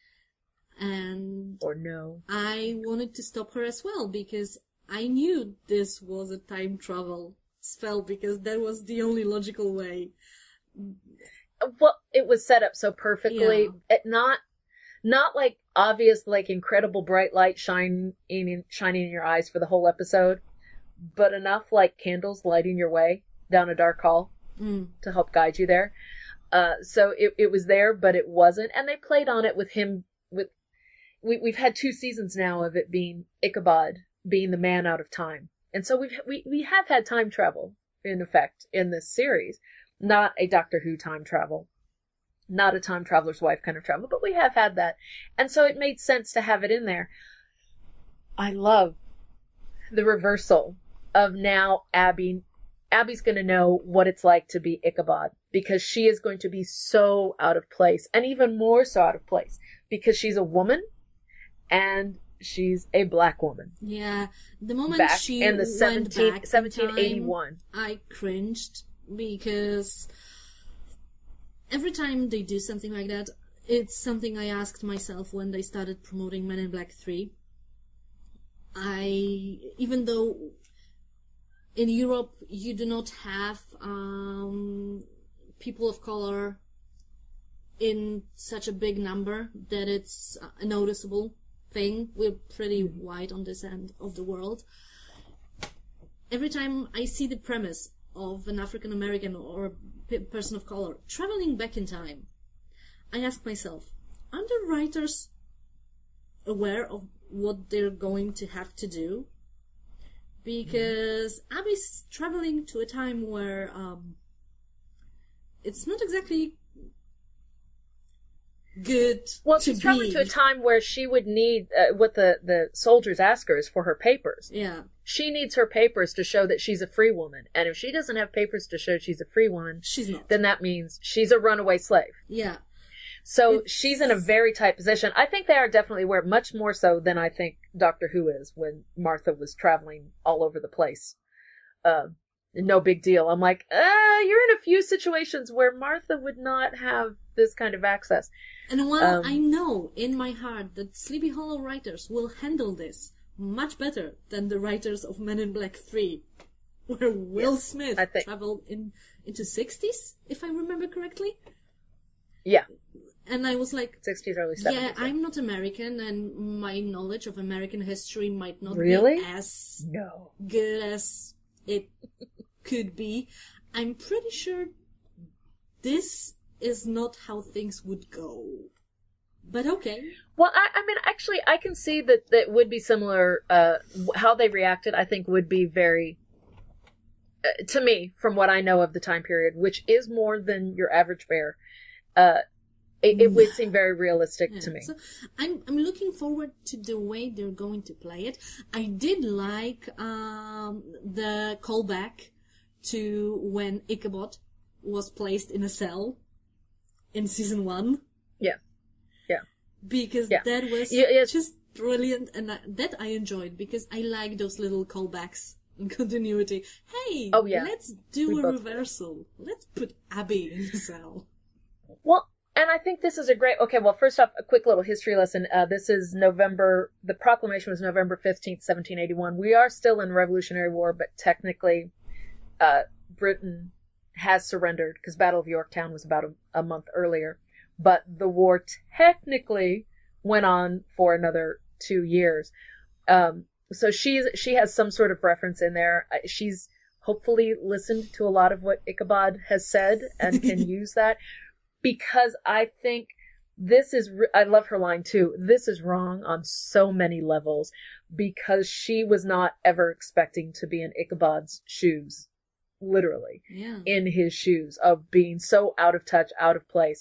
and Or no? I wanted to stop her as well because I knew this was a time travel spell because that was the only logical way. Well, it was set up so perfectly. Yeah. It not, not like obvious, like incredible bright light shining in, shining in your eyes for the whole episode, but enough like candles lighting your way down a dark hall Mm. to help guide you there. Uh, so it, it was there, but it wasn't. And they played on it with him, with, we, we've had two seasons now of it being Ichabod being the man out of time. And so we've, we, we have had time travel in effect in this series, not a Doctor Who time travel, not a time traveler's wife kind of travel, but we have had that. And so it made sense to have it in there. I love the reversal of now Abby. Abby's going to know what it's like to be Ichabod because she is going to be so out of place, and even more so out of place because she's a woman and she's a black woman. Yeah, the moment Back she in the went seventeen, back in seventeen eighty-one. time, I cringed because every time they do something like that, it's something I asked myself when they started promoting Men in Black three. I, even though in Europe you do not have um, people of color in such a big number that it's a noticeable thing. We're pretty white on this end of the world. Every time I see the premise of an African American or a p- person of color traveling back in time, I ask myself, are the writers aware of what they're going to have to do? Because Abby's traveling to a time where um, it's not exactly good Well, to she's traveling be. to a time where she would need uh, what the, the soldiers ask her is for her papers. Yeah. She needs her papers to show that she's a free woman. And if she doesn't have papers to show she's a free woman, She's not. then that means she's a runaway slave. Yeah. So It's- she's in a very tight position. I think they are definitely aware, much more so than I think Doctor Who is when Martha was traveling all over the place. Uh, no big deal. I'm like, uh, you're in a few situations where Martha would not have this kind of access. And while Um, I know in my heart that Sleepy Hollow writers will handle this much better than the writers of Men in Black three, where Will Yes, Smith I think- traveled in into sixties, if I remember correctly. Yeah. and I was like, sixties, early seventies. yeah, I'm not American, and my knowledge of American history might not really? be as no. good as it could be. I'm pretty sure this is not how things would go. But okay. Well, I, I mean, actually, I can see that that would be similar. Uh, how they reacted, I think, would be very, uh, to me, from what I know of the time period, which is more than your average bear. Uh, it, it would seem very realistic yeah. to me. So I'm I'm looking forward to the way they're going to play it. I did like um, the callback to when Ichabod was placed in a cell in season one. Yeah. Yeah. Because yeah. that was yeah, yeah. just brilliant, and I, that I enjoyed, because I like those little callbacks and continuity. Hey, oh, yeah. let's do we a both... reversal. Let's put Abby in the cell. Well, and I think this is a great... Okay, well, first off, a quick little history lesson. Uh, this is November... The proclamation was November fifteenth, seventeen eighty-one. We are still in Revolutionary War, but technically uh, Britain has surrendered, because Battle of Yorktown was about a, a month earlier. But the war technically went on for another two years. Um, so she's, she has some sort of reference in there. She's hopefully listened to a lot of what Ichabod has said and can use that. Because I think this is, I love her line too. This is wrong on so many levels, because she was not ever expecting to be in Ichabod's shoes. Literally. Yeah. In his shoes of being so out of touch, out of place.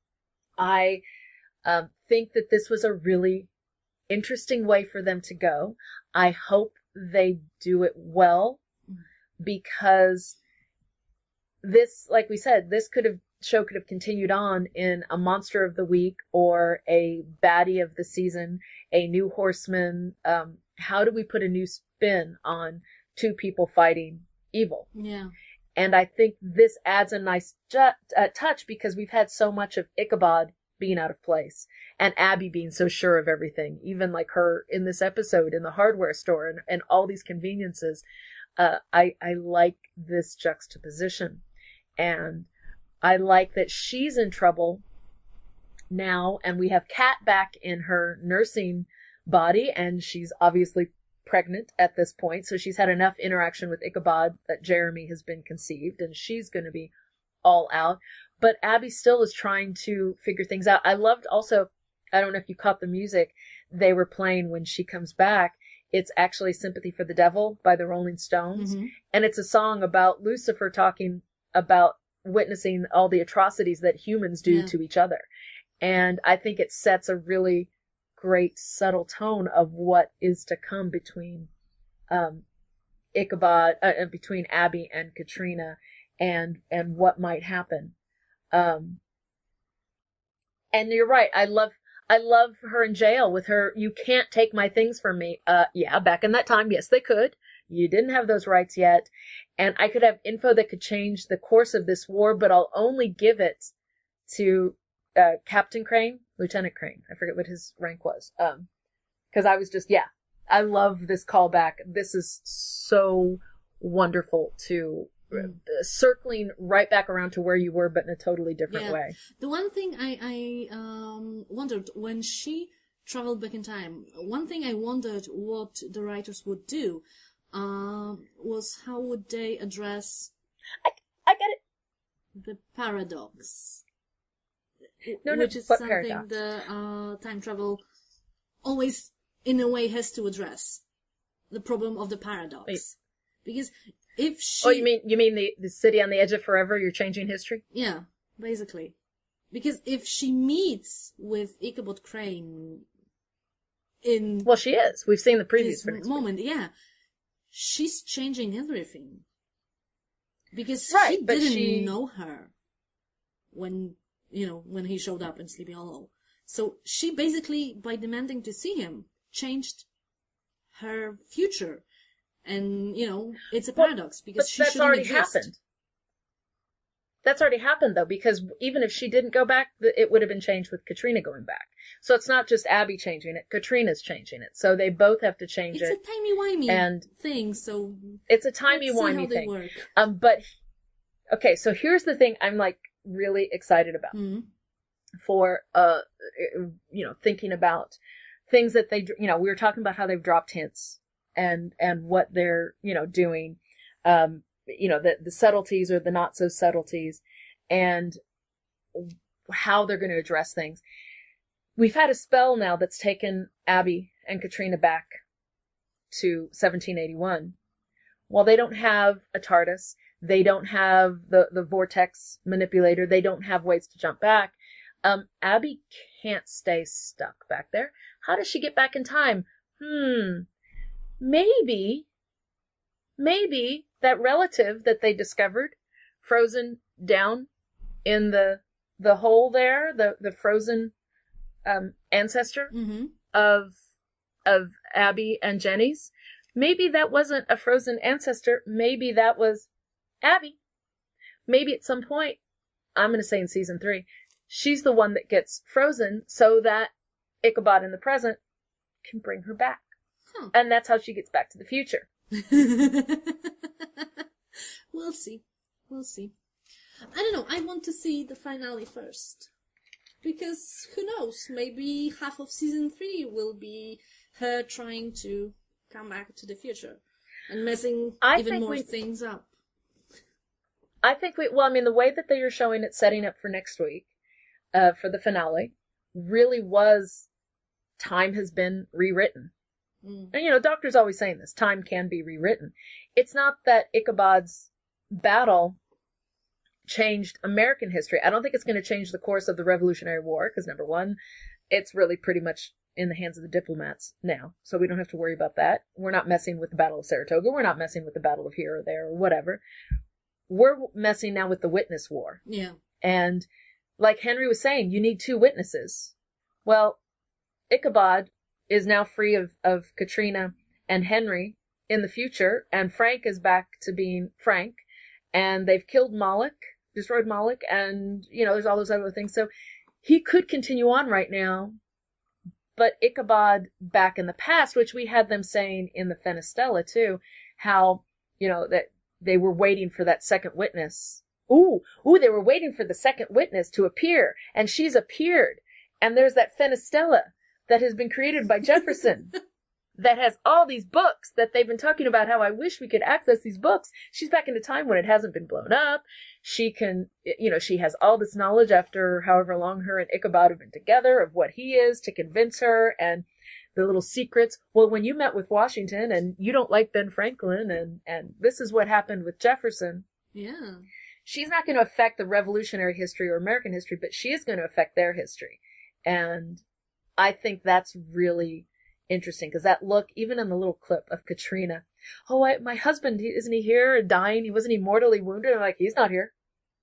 I um, think that this was a really interesting way for them to go. I hope they do it well, because this, like we said, this could have, show could have continued on in a Monster of the Week or a Baddie of the Season, a New Horseman. Um, how do we put a new spin on two people fighting evil? Yeah. And I think this adds a nice ju- uh, touch, because we've had so much of Ichabod being out of place and Abby being so sure of everything, even like her in this episode in the hardware store and, and all these conveniences. Uh, I, I like this juxtaposition, and I like that she's in trouble now, and we have Kat back in her nursing body, and she's obviously pregnant at this point, so she's had enough interaction with Ichabod that Jeremy has been conceived, and she's going to be all out. But Abby still is trying to figure things out. I loved also, I don't know if you caught the music they were playing when she comes back. It's actually Sympathy for the Devil by the Rolling Stones, mm-hmm. and it's a song about Lucifer talking about witnessing all the atrocities that humans do yeah. to each other. And I think it sets a really great subtle tone of what is to come between um, Ichabod, uh, between Abby and Katrina, and and what might happen. Um, and you're right. I love I love her in jail with her. You can't take my things from me. Uh, yeah, back in that time, yes, they could. You didn't have those rights yet, and I could have info that could change the course of this war, but I'll only give it to uh, Captain Crane. Lieutenant Crane. I forget what his rank was. Um, cause I was just, yeah, I love this callback. This is so wonderful to mm. uh, circling right back around to where you were, but in a totally different yeah. way. The one thing I, I, um, wondered when she traveled back in time, one thing I wondered what the writers would do, um, was how would they address I, I get it. The paradox. No, no, which is what something paradox? the uh, time travel always, in a way, has to address the problem of the paradox. Wait. Because if she, oh, you mean you mean the the city on the edge of forever? You're changing history? Yeah, basically. Because if she meets with Ichabod Crane in well, she is. We've seen the previous this moment. Yeah, she's changing everything because right, he but didn't she... know her when. You know, when he showed up in Sleepy Hollow. So she basically, by demanding to see him, changed her future. And, you know, it's a paradox because but she that's shouldn't already exist. happened. That's already happened, though, because even if she didn't go back, it would have been changed with Katrina going back. So it's not just Abby changing it, Katrina's changing it. So they both have to change it's it. It's a timey-wimey and thing, so... It's a timey-wimey thing. Work. Um, but, okay, so here's the thing I'm, like, really excited about. Mm-hmm. for, uh, you know, thinking about things that they, you know, we were talking about how they've dropped hints and, and what they're, you know, doing, um, you know, the, the subtleties or the not so subtleties and how they're going to address things. We've had a spell now that's taken Abby and Katrina back to seventeen eighty-one. While they don't have a TARDIS, they don't have the, the vortex manipulator, they don't have ways to jump back. Um, Abby can't stay stuck back there. How does she get back in time? Hmm. Maybe, maybe that relative that they discovered frozen down in the, the hole there, the, the frozen, um, ancestor Mm-hmm. of, of Abby and Jenny's. Maybe that wasn't a frozen ancestor. Maybe that was Abby. Maybe at some point, I'm going to say in season three, she's the one that gets frozen so that Ichabod in the present can bring her back. Huh. And that's how she gets back to the future. We'll see. We'll see. I don't know. I want to see the finale first. Because who knows? Maybe half of season three will be her trying to come back to the future and messing I even think more we- things up. I think we, well, I mean, the way that they are showing it setting up for next week, uh, for the finale, really was time has been rewritten. Mm. And, you know, Doctor's always saying this, time can be rewritten. It's not that Ichabod's battle changed American history. I don't think it's going to change the course of the Revolutionary War, because number one, it's really pretty much in the hands of the diplomats now, so we don't have to worry about that. We're not messing with the Battle of Saratoga. We're not messing with the Battle of here or there or whatever. We're messing now with the witness war. Yeah. And like Henry was saying, you need two witnesses. Well, Ichabod is now free of, of Katrina and Henry in the future, and Frank is back to being Frank, and they've killed Moloch, destroyed Moloch, and, you know, there's all those other things. So he could continue on right now, but Ichabod back in the past, which we had them saying in the Fenestella too, how, you know, that they were waiting for that second witness. Ooh, ooh, they were waiting for the second witness to appear, and she's appeared. And there's that Fenestella that has been created by Jefferson that has all these books that they've been talking about how I wish we could access these books. She's back in a time when it hasn't been blown up. She can, you know, she has all this knowledge after however long her and Ichabod have been together of what he is to convince her, and the little secrets. Well, when you met with Washington and you don't like Ben Franklin, and, and this is what happened with Jefferson. Yeah. She's not going to affect the Revolutionary history or American history, but she is going to affect their history. And I think that's really interesting, because that look, even in the little clip of Katrina, oh, I, my husband, he, isn't he here dying? He wasn't he mortally wounded? I'm like, he's not here.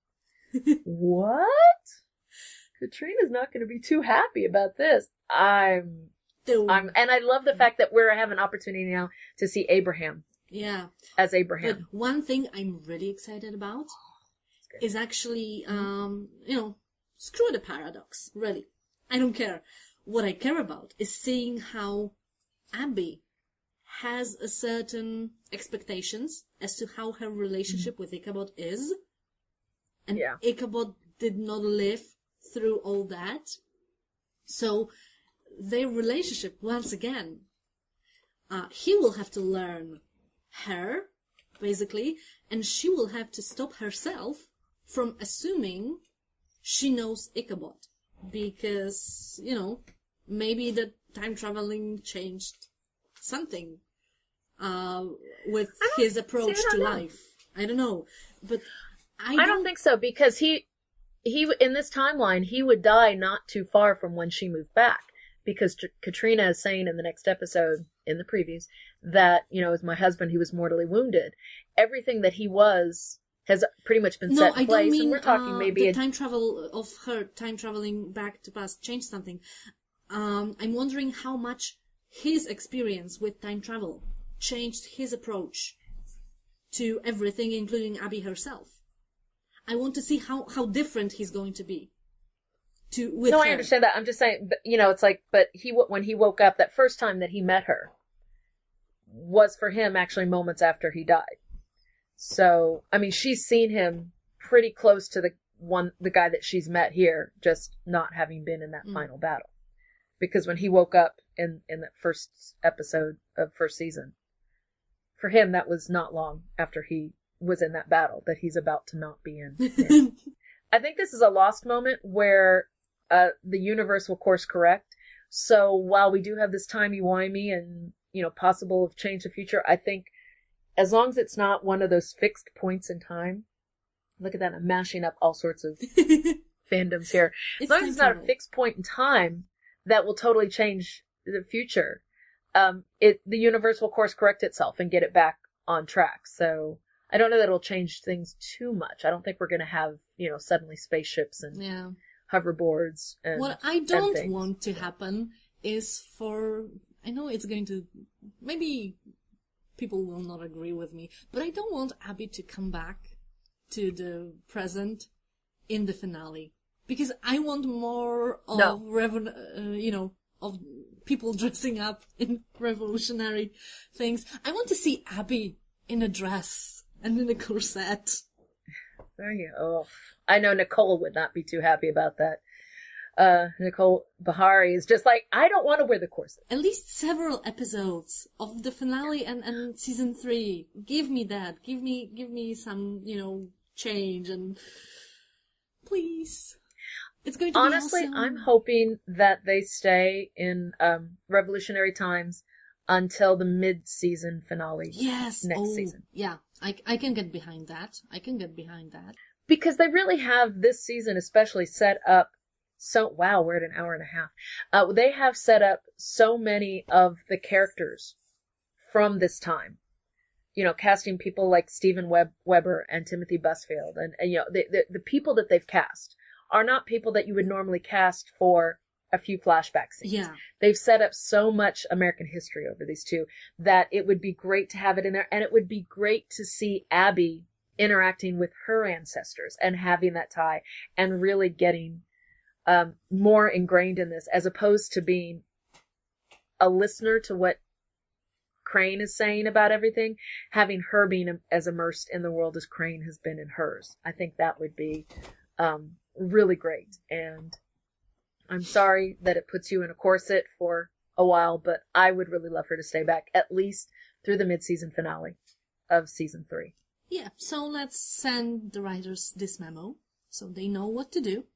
What? Katrina's not going to be too happy about this. I'm, I'm, and I love the fact that we're having an opportunity now to see Abraham. Yeah. As Abraham. But one thing I'm really excited about is actually, um, you know, screw the paradox, really. I don't care. What I care about is seeing how Abby has a certain expectations as to how her relationship mm-hmm. with Ichabod is. And yeah. Ichabod did not live through all that. So their relationship, once again, uh, he will have to learn her, basically, and she will have to stop herself from assuming she knows Ichabod. Because, you know, maybe the time traveling changed something uh, with his approach see, to know. life. I don't know. But I, I don't... don't think so, because he, he, in this timeline, he would die not too far from when she moved back. Because T- Katrina is saying in the next episode, in the previews, that, you know, as my husband, he was mortally wounded. Everything that he was has pretty much been no, set in I place. don't mean and we're talking uh, maybe the a... time travel of her time traveling back to past changed something. Um, I'm wondering how much his experience with time travel changed his approach to everything, including Abby herself. I want to see how, how different he's going to be. To with no, her. I understand that. I'm just saying, but, you know, it's like, but he when he woke up that first time that he met her was for him actually moments after he died. So, I mean, she's seen him pretty close to the one, the guy that she's met here, just not having been in that Mm. final battle. Because when he woke up in, in that first episode of first season, for him, that was not long after he was in that battle that he's about to not be in. in. I think this is a lost moment where uh, the universe will course correct. So while we do have this timey-wimey and, you know, possible of change the future, I think as long as it's not one of those fixed points in time, look at that, I'm mashing up all sorts of fandoms here. As It's long as it's not a time fixed point in time that will totally change the future, um, it the universe will course correct itself and get it back on track. So I don't know that it'll change things too much. I don't think we're going to have, you know, suddenly spaceships and Yeah. hoverboards. And, What I and don't things. want to happen is for, I know it's going to, maybe people will not agree with me, but I don't want Abby to come back to the present in the finale. Because I want more of, No. revol- uh, you know, of people dressing up in revolutionary things. I want to see Abby in a dress and in a corset. There you go. Oh, I know Nicole would not be too happy about that. Uh, Nicole Bahari is just like, I don't want to wear the corset. At least several episodes of the finale and, and season three. Give me that. Give me, give me some, you know, change and please. It's going to Honestly, be awesome. I'm hoping that they stay in um, Revolutionary Times until the mid-season finale. Yes. Next oh, season. Yeah. I, I can get behind that. I can get behind that. Because they really have this season especially set up so, wow, we're at an hour and a half. Uh, they have set up so many of the characters from this time. You know, casting people like Stephen Web- Weber and Timothy Busfield. And, and you know, the, the, the people that they've cast are not people that you would normally cast for a few flashback scenes. Yeah. They've set up so much American history over these two that it would be great to have it in there. And it would be great to see Abby interacting with her ancestors and having that tie and really getting um, more ingrained in this as opposed to being a listener to what Crane is saying about everything, having her being as immersed in the world as Crane has been in hers. I think that would be um, really great. And I'm sorry that it puts you in a corset for a while, but I would really love her to stay back at least through the mid-season finale of season three. Yeah. So let's send the writers this memo so they know what to do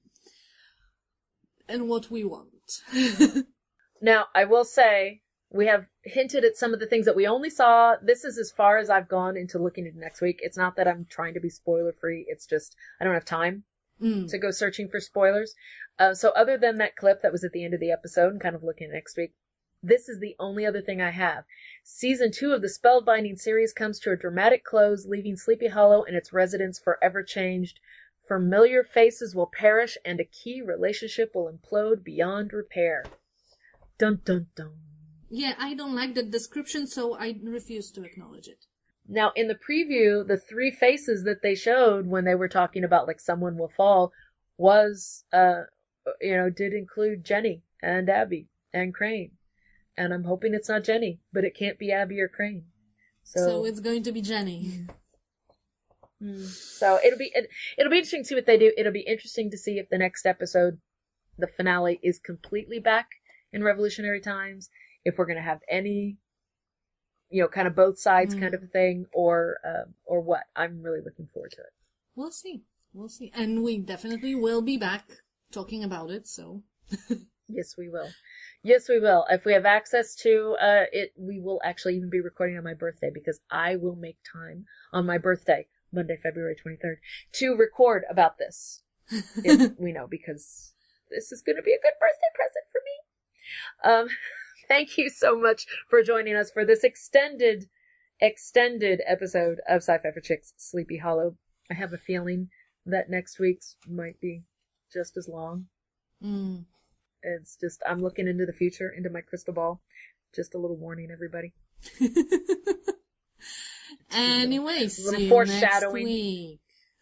and what we want. Now, I will say, we have hinted at some of the things that we only saw. This is as far as I've gone into looking at next week. It's not that I'm trying to be spoiler free. It's just, I don't have time Mm. to go searching for spoilers. Uh, so other than that clip that was at the end of the episode and kind of looking at next week, this is the only other thing I have. Season two of the Spellbinding series comes to a dramatic close, leaving Sleepy Hollow and its residents forever changed. Familiar faces will perish and a key relationship will implode beyond repair. Dun dun dun. Yeah, I don't like the description, so I refuse to acknowledge it. Now, in the preview, the three faces that they showed when they were talking about, like, someone will fall was, uh, you know, did include Jenny and Abby and Crane. And I'm hoping it's not Jenny, but it can't be Abby or Crane. So, So it's going to be Jenny. mm, so it'll be, it, it'll be interesting to see what they do. It'll be interesting to see if the next episode, the finale, is completely back in Revolutionary Times, if we're going to have any, you know, kind of both sides Mm. kind of thing, or, um, or what. I'm really looking forward to it. We'll see. We'll see. And we definitely will be back talking about it, so. Yes, we will. Yes, we will. If we have access to uh, it, we will actually even be recording on my birthday because I will make time on my birthday, Monday, February twenty-third, to record about this. If we know, because this is going to be a good birthday present for me. Um, thank you so much for joining us for this extended, extended episode of Sci-Fi for Chicks, Sleepy Hollow. I have a feeling that next week's might be just as long. Mm. It's just, I'm looking into the future, into my crystal ball. Just a little warning, everybody. Anyway, little see you foreshadowing. next week.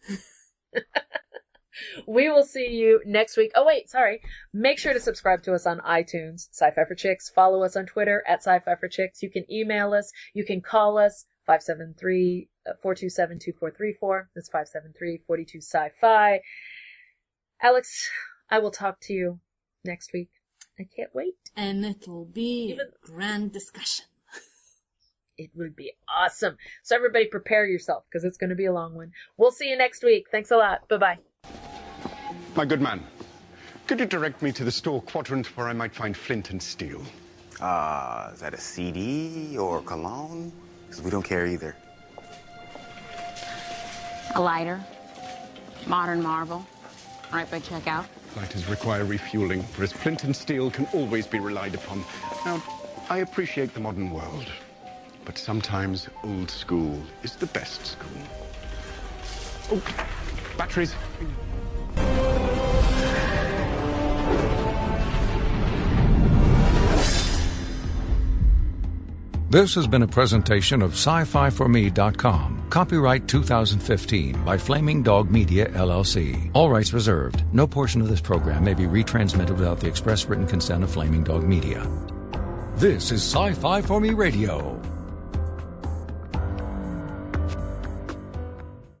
We will see you next week. Oh, wait, sorry. Make sure to subscribe to us on iTunes, Sci-Fi for Chicks. Follow us on Twitter at Sci-Fi for Chicks. You can email us. You can call us, five seven three, four two seven, two four three four. That's five seven three, four two sci-fi. Alex, I will talk to you next week. I can't wait. And it'll be Even- a grand discussion. It would be awesome. So everybody prepare yourself, because it's going to be a long one. We'll see you next week. Thanks a lot. Bye-bye. My good man, could you direct me to the store quadrant where I might find flint and steel? Uh, is that a C D or cologne? Because we don't care either. A lighter. Modern marble. Right by checkout. Lighters require refueling, whereas flint and steel can always be relied upon. Now, I appreciate the modern world, but sometimes old school is the best school. Oh, batteries. This has been a presentation of sci fi for me dot com. Copyright two thousand fifteen by Flaming Dog Media, L L C. All rights reserved. No portion of this program may be retransmitted without the express written consent of Flaming Dog Media. This is Sci-Fi for Me Radio.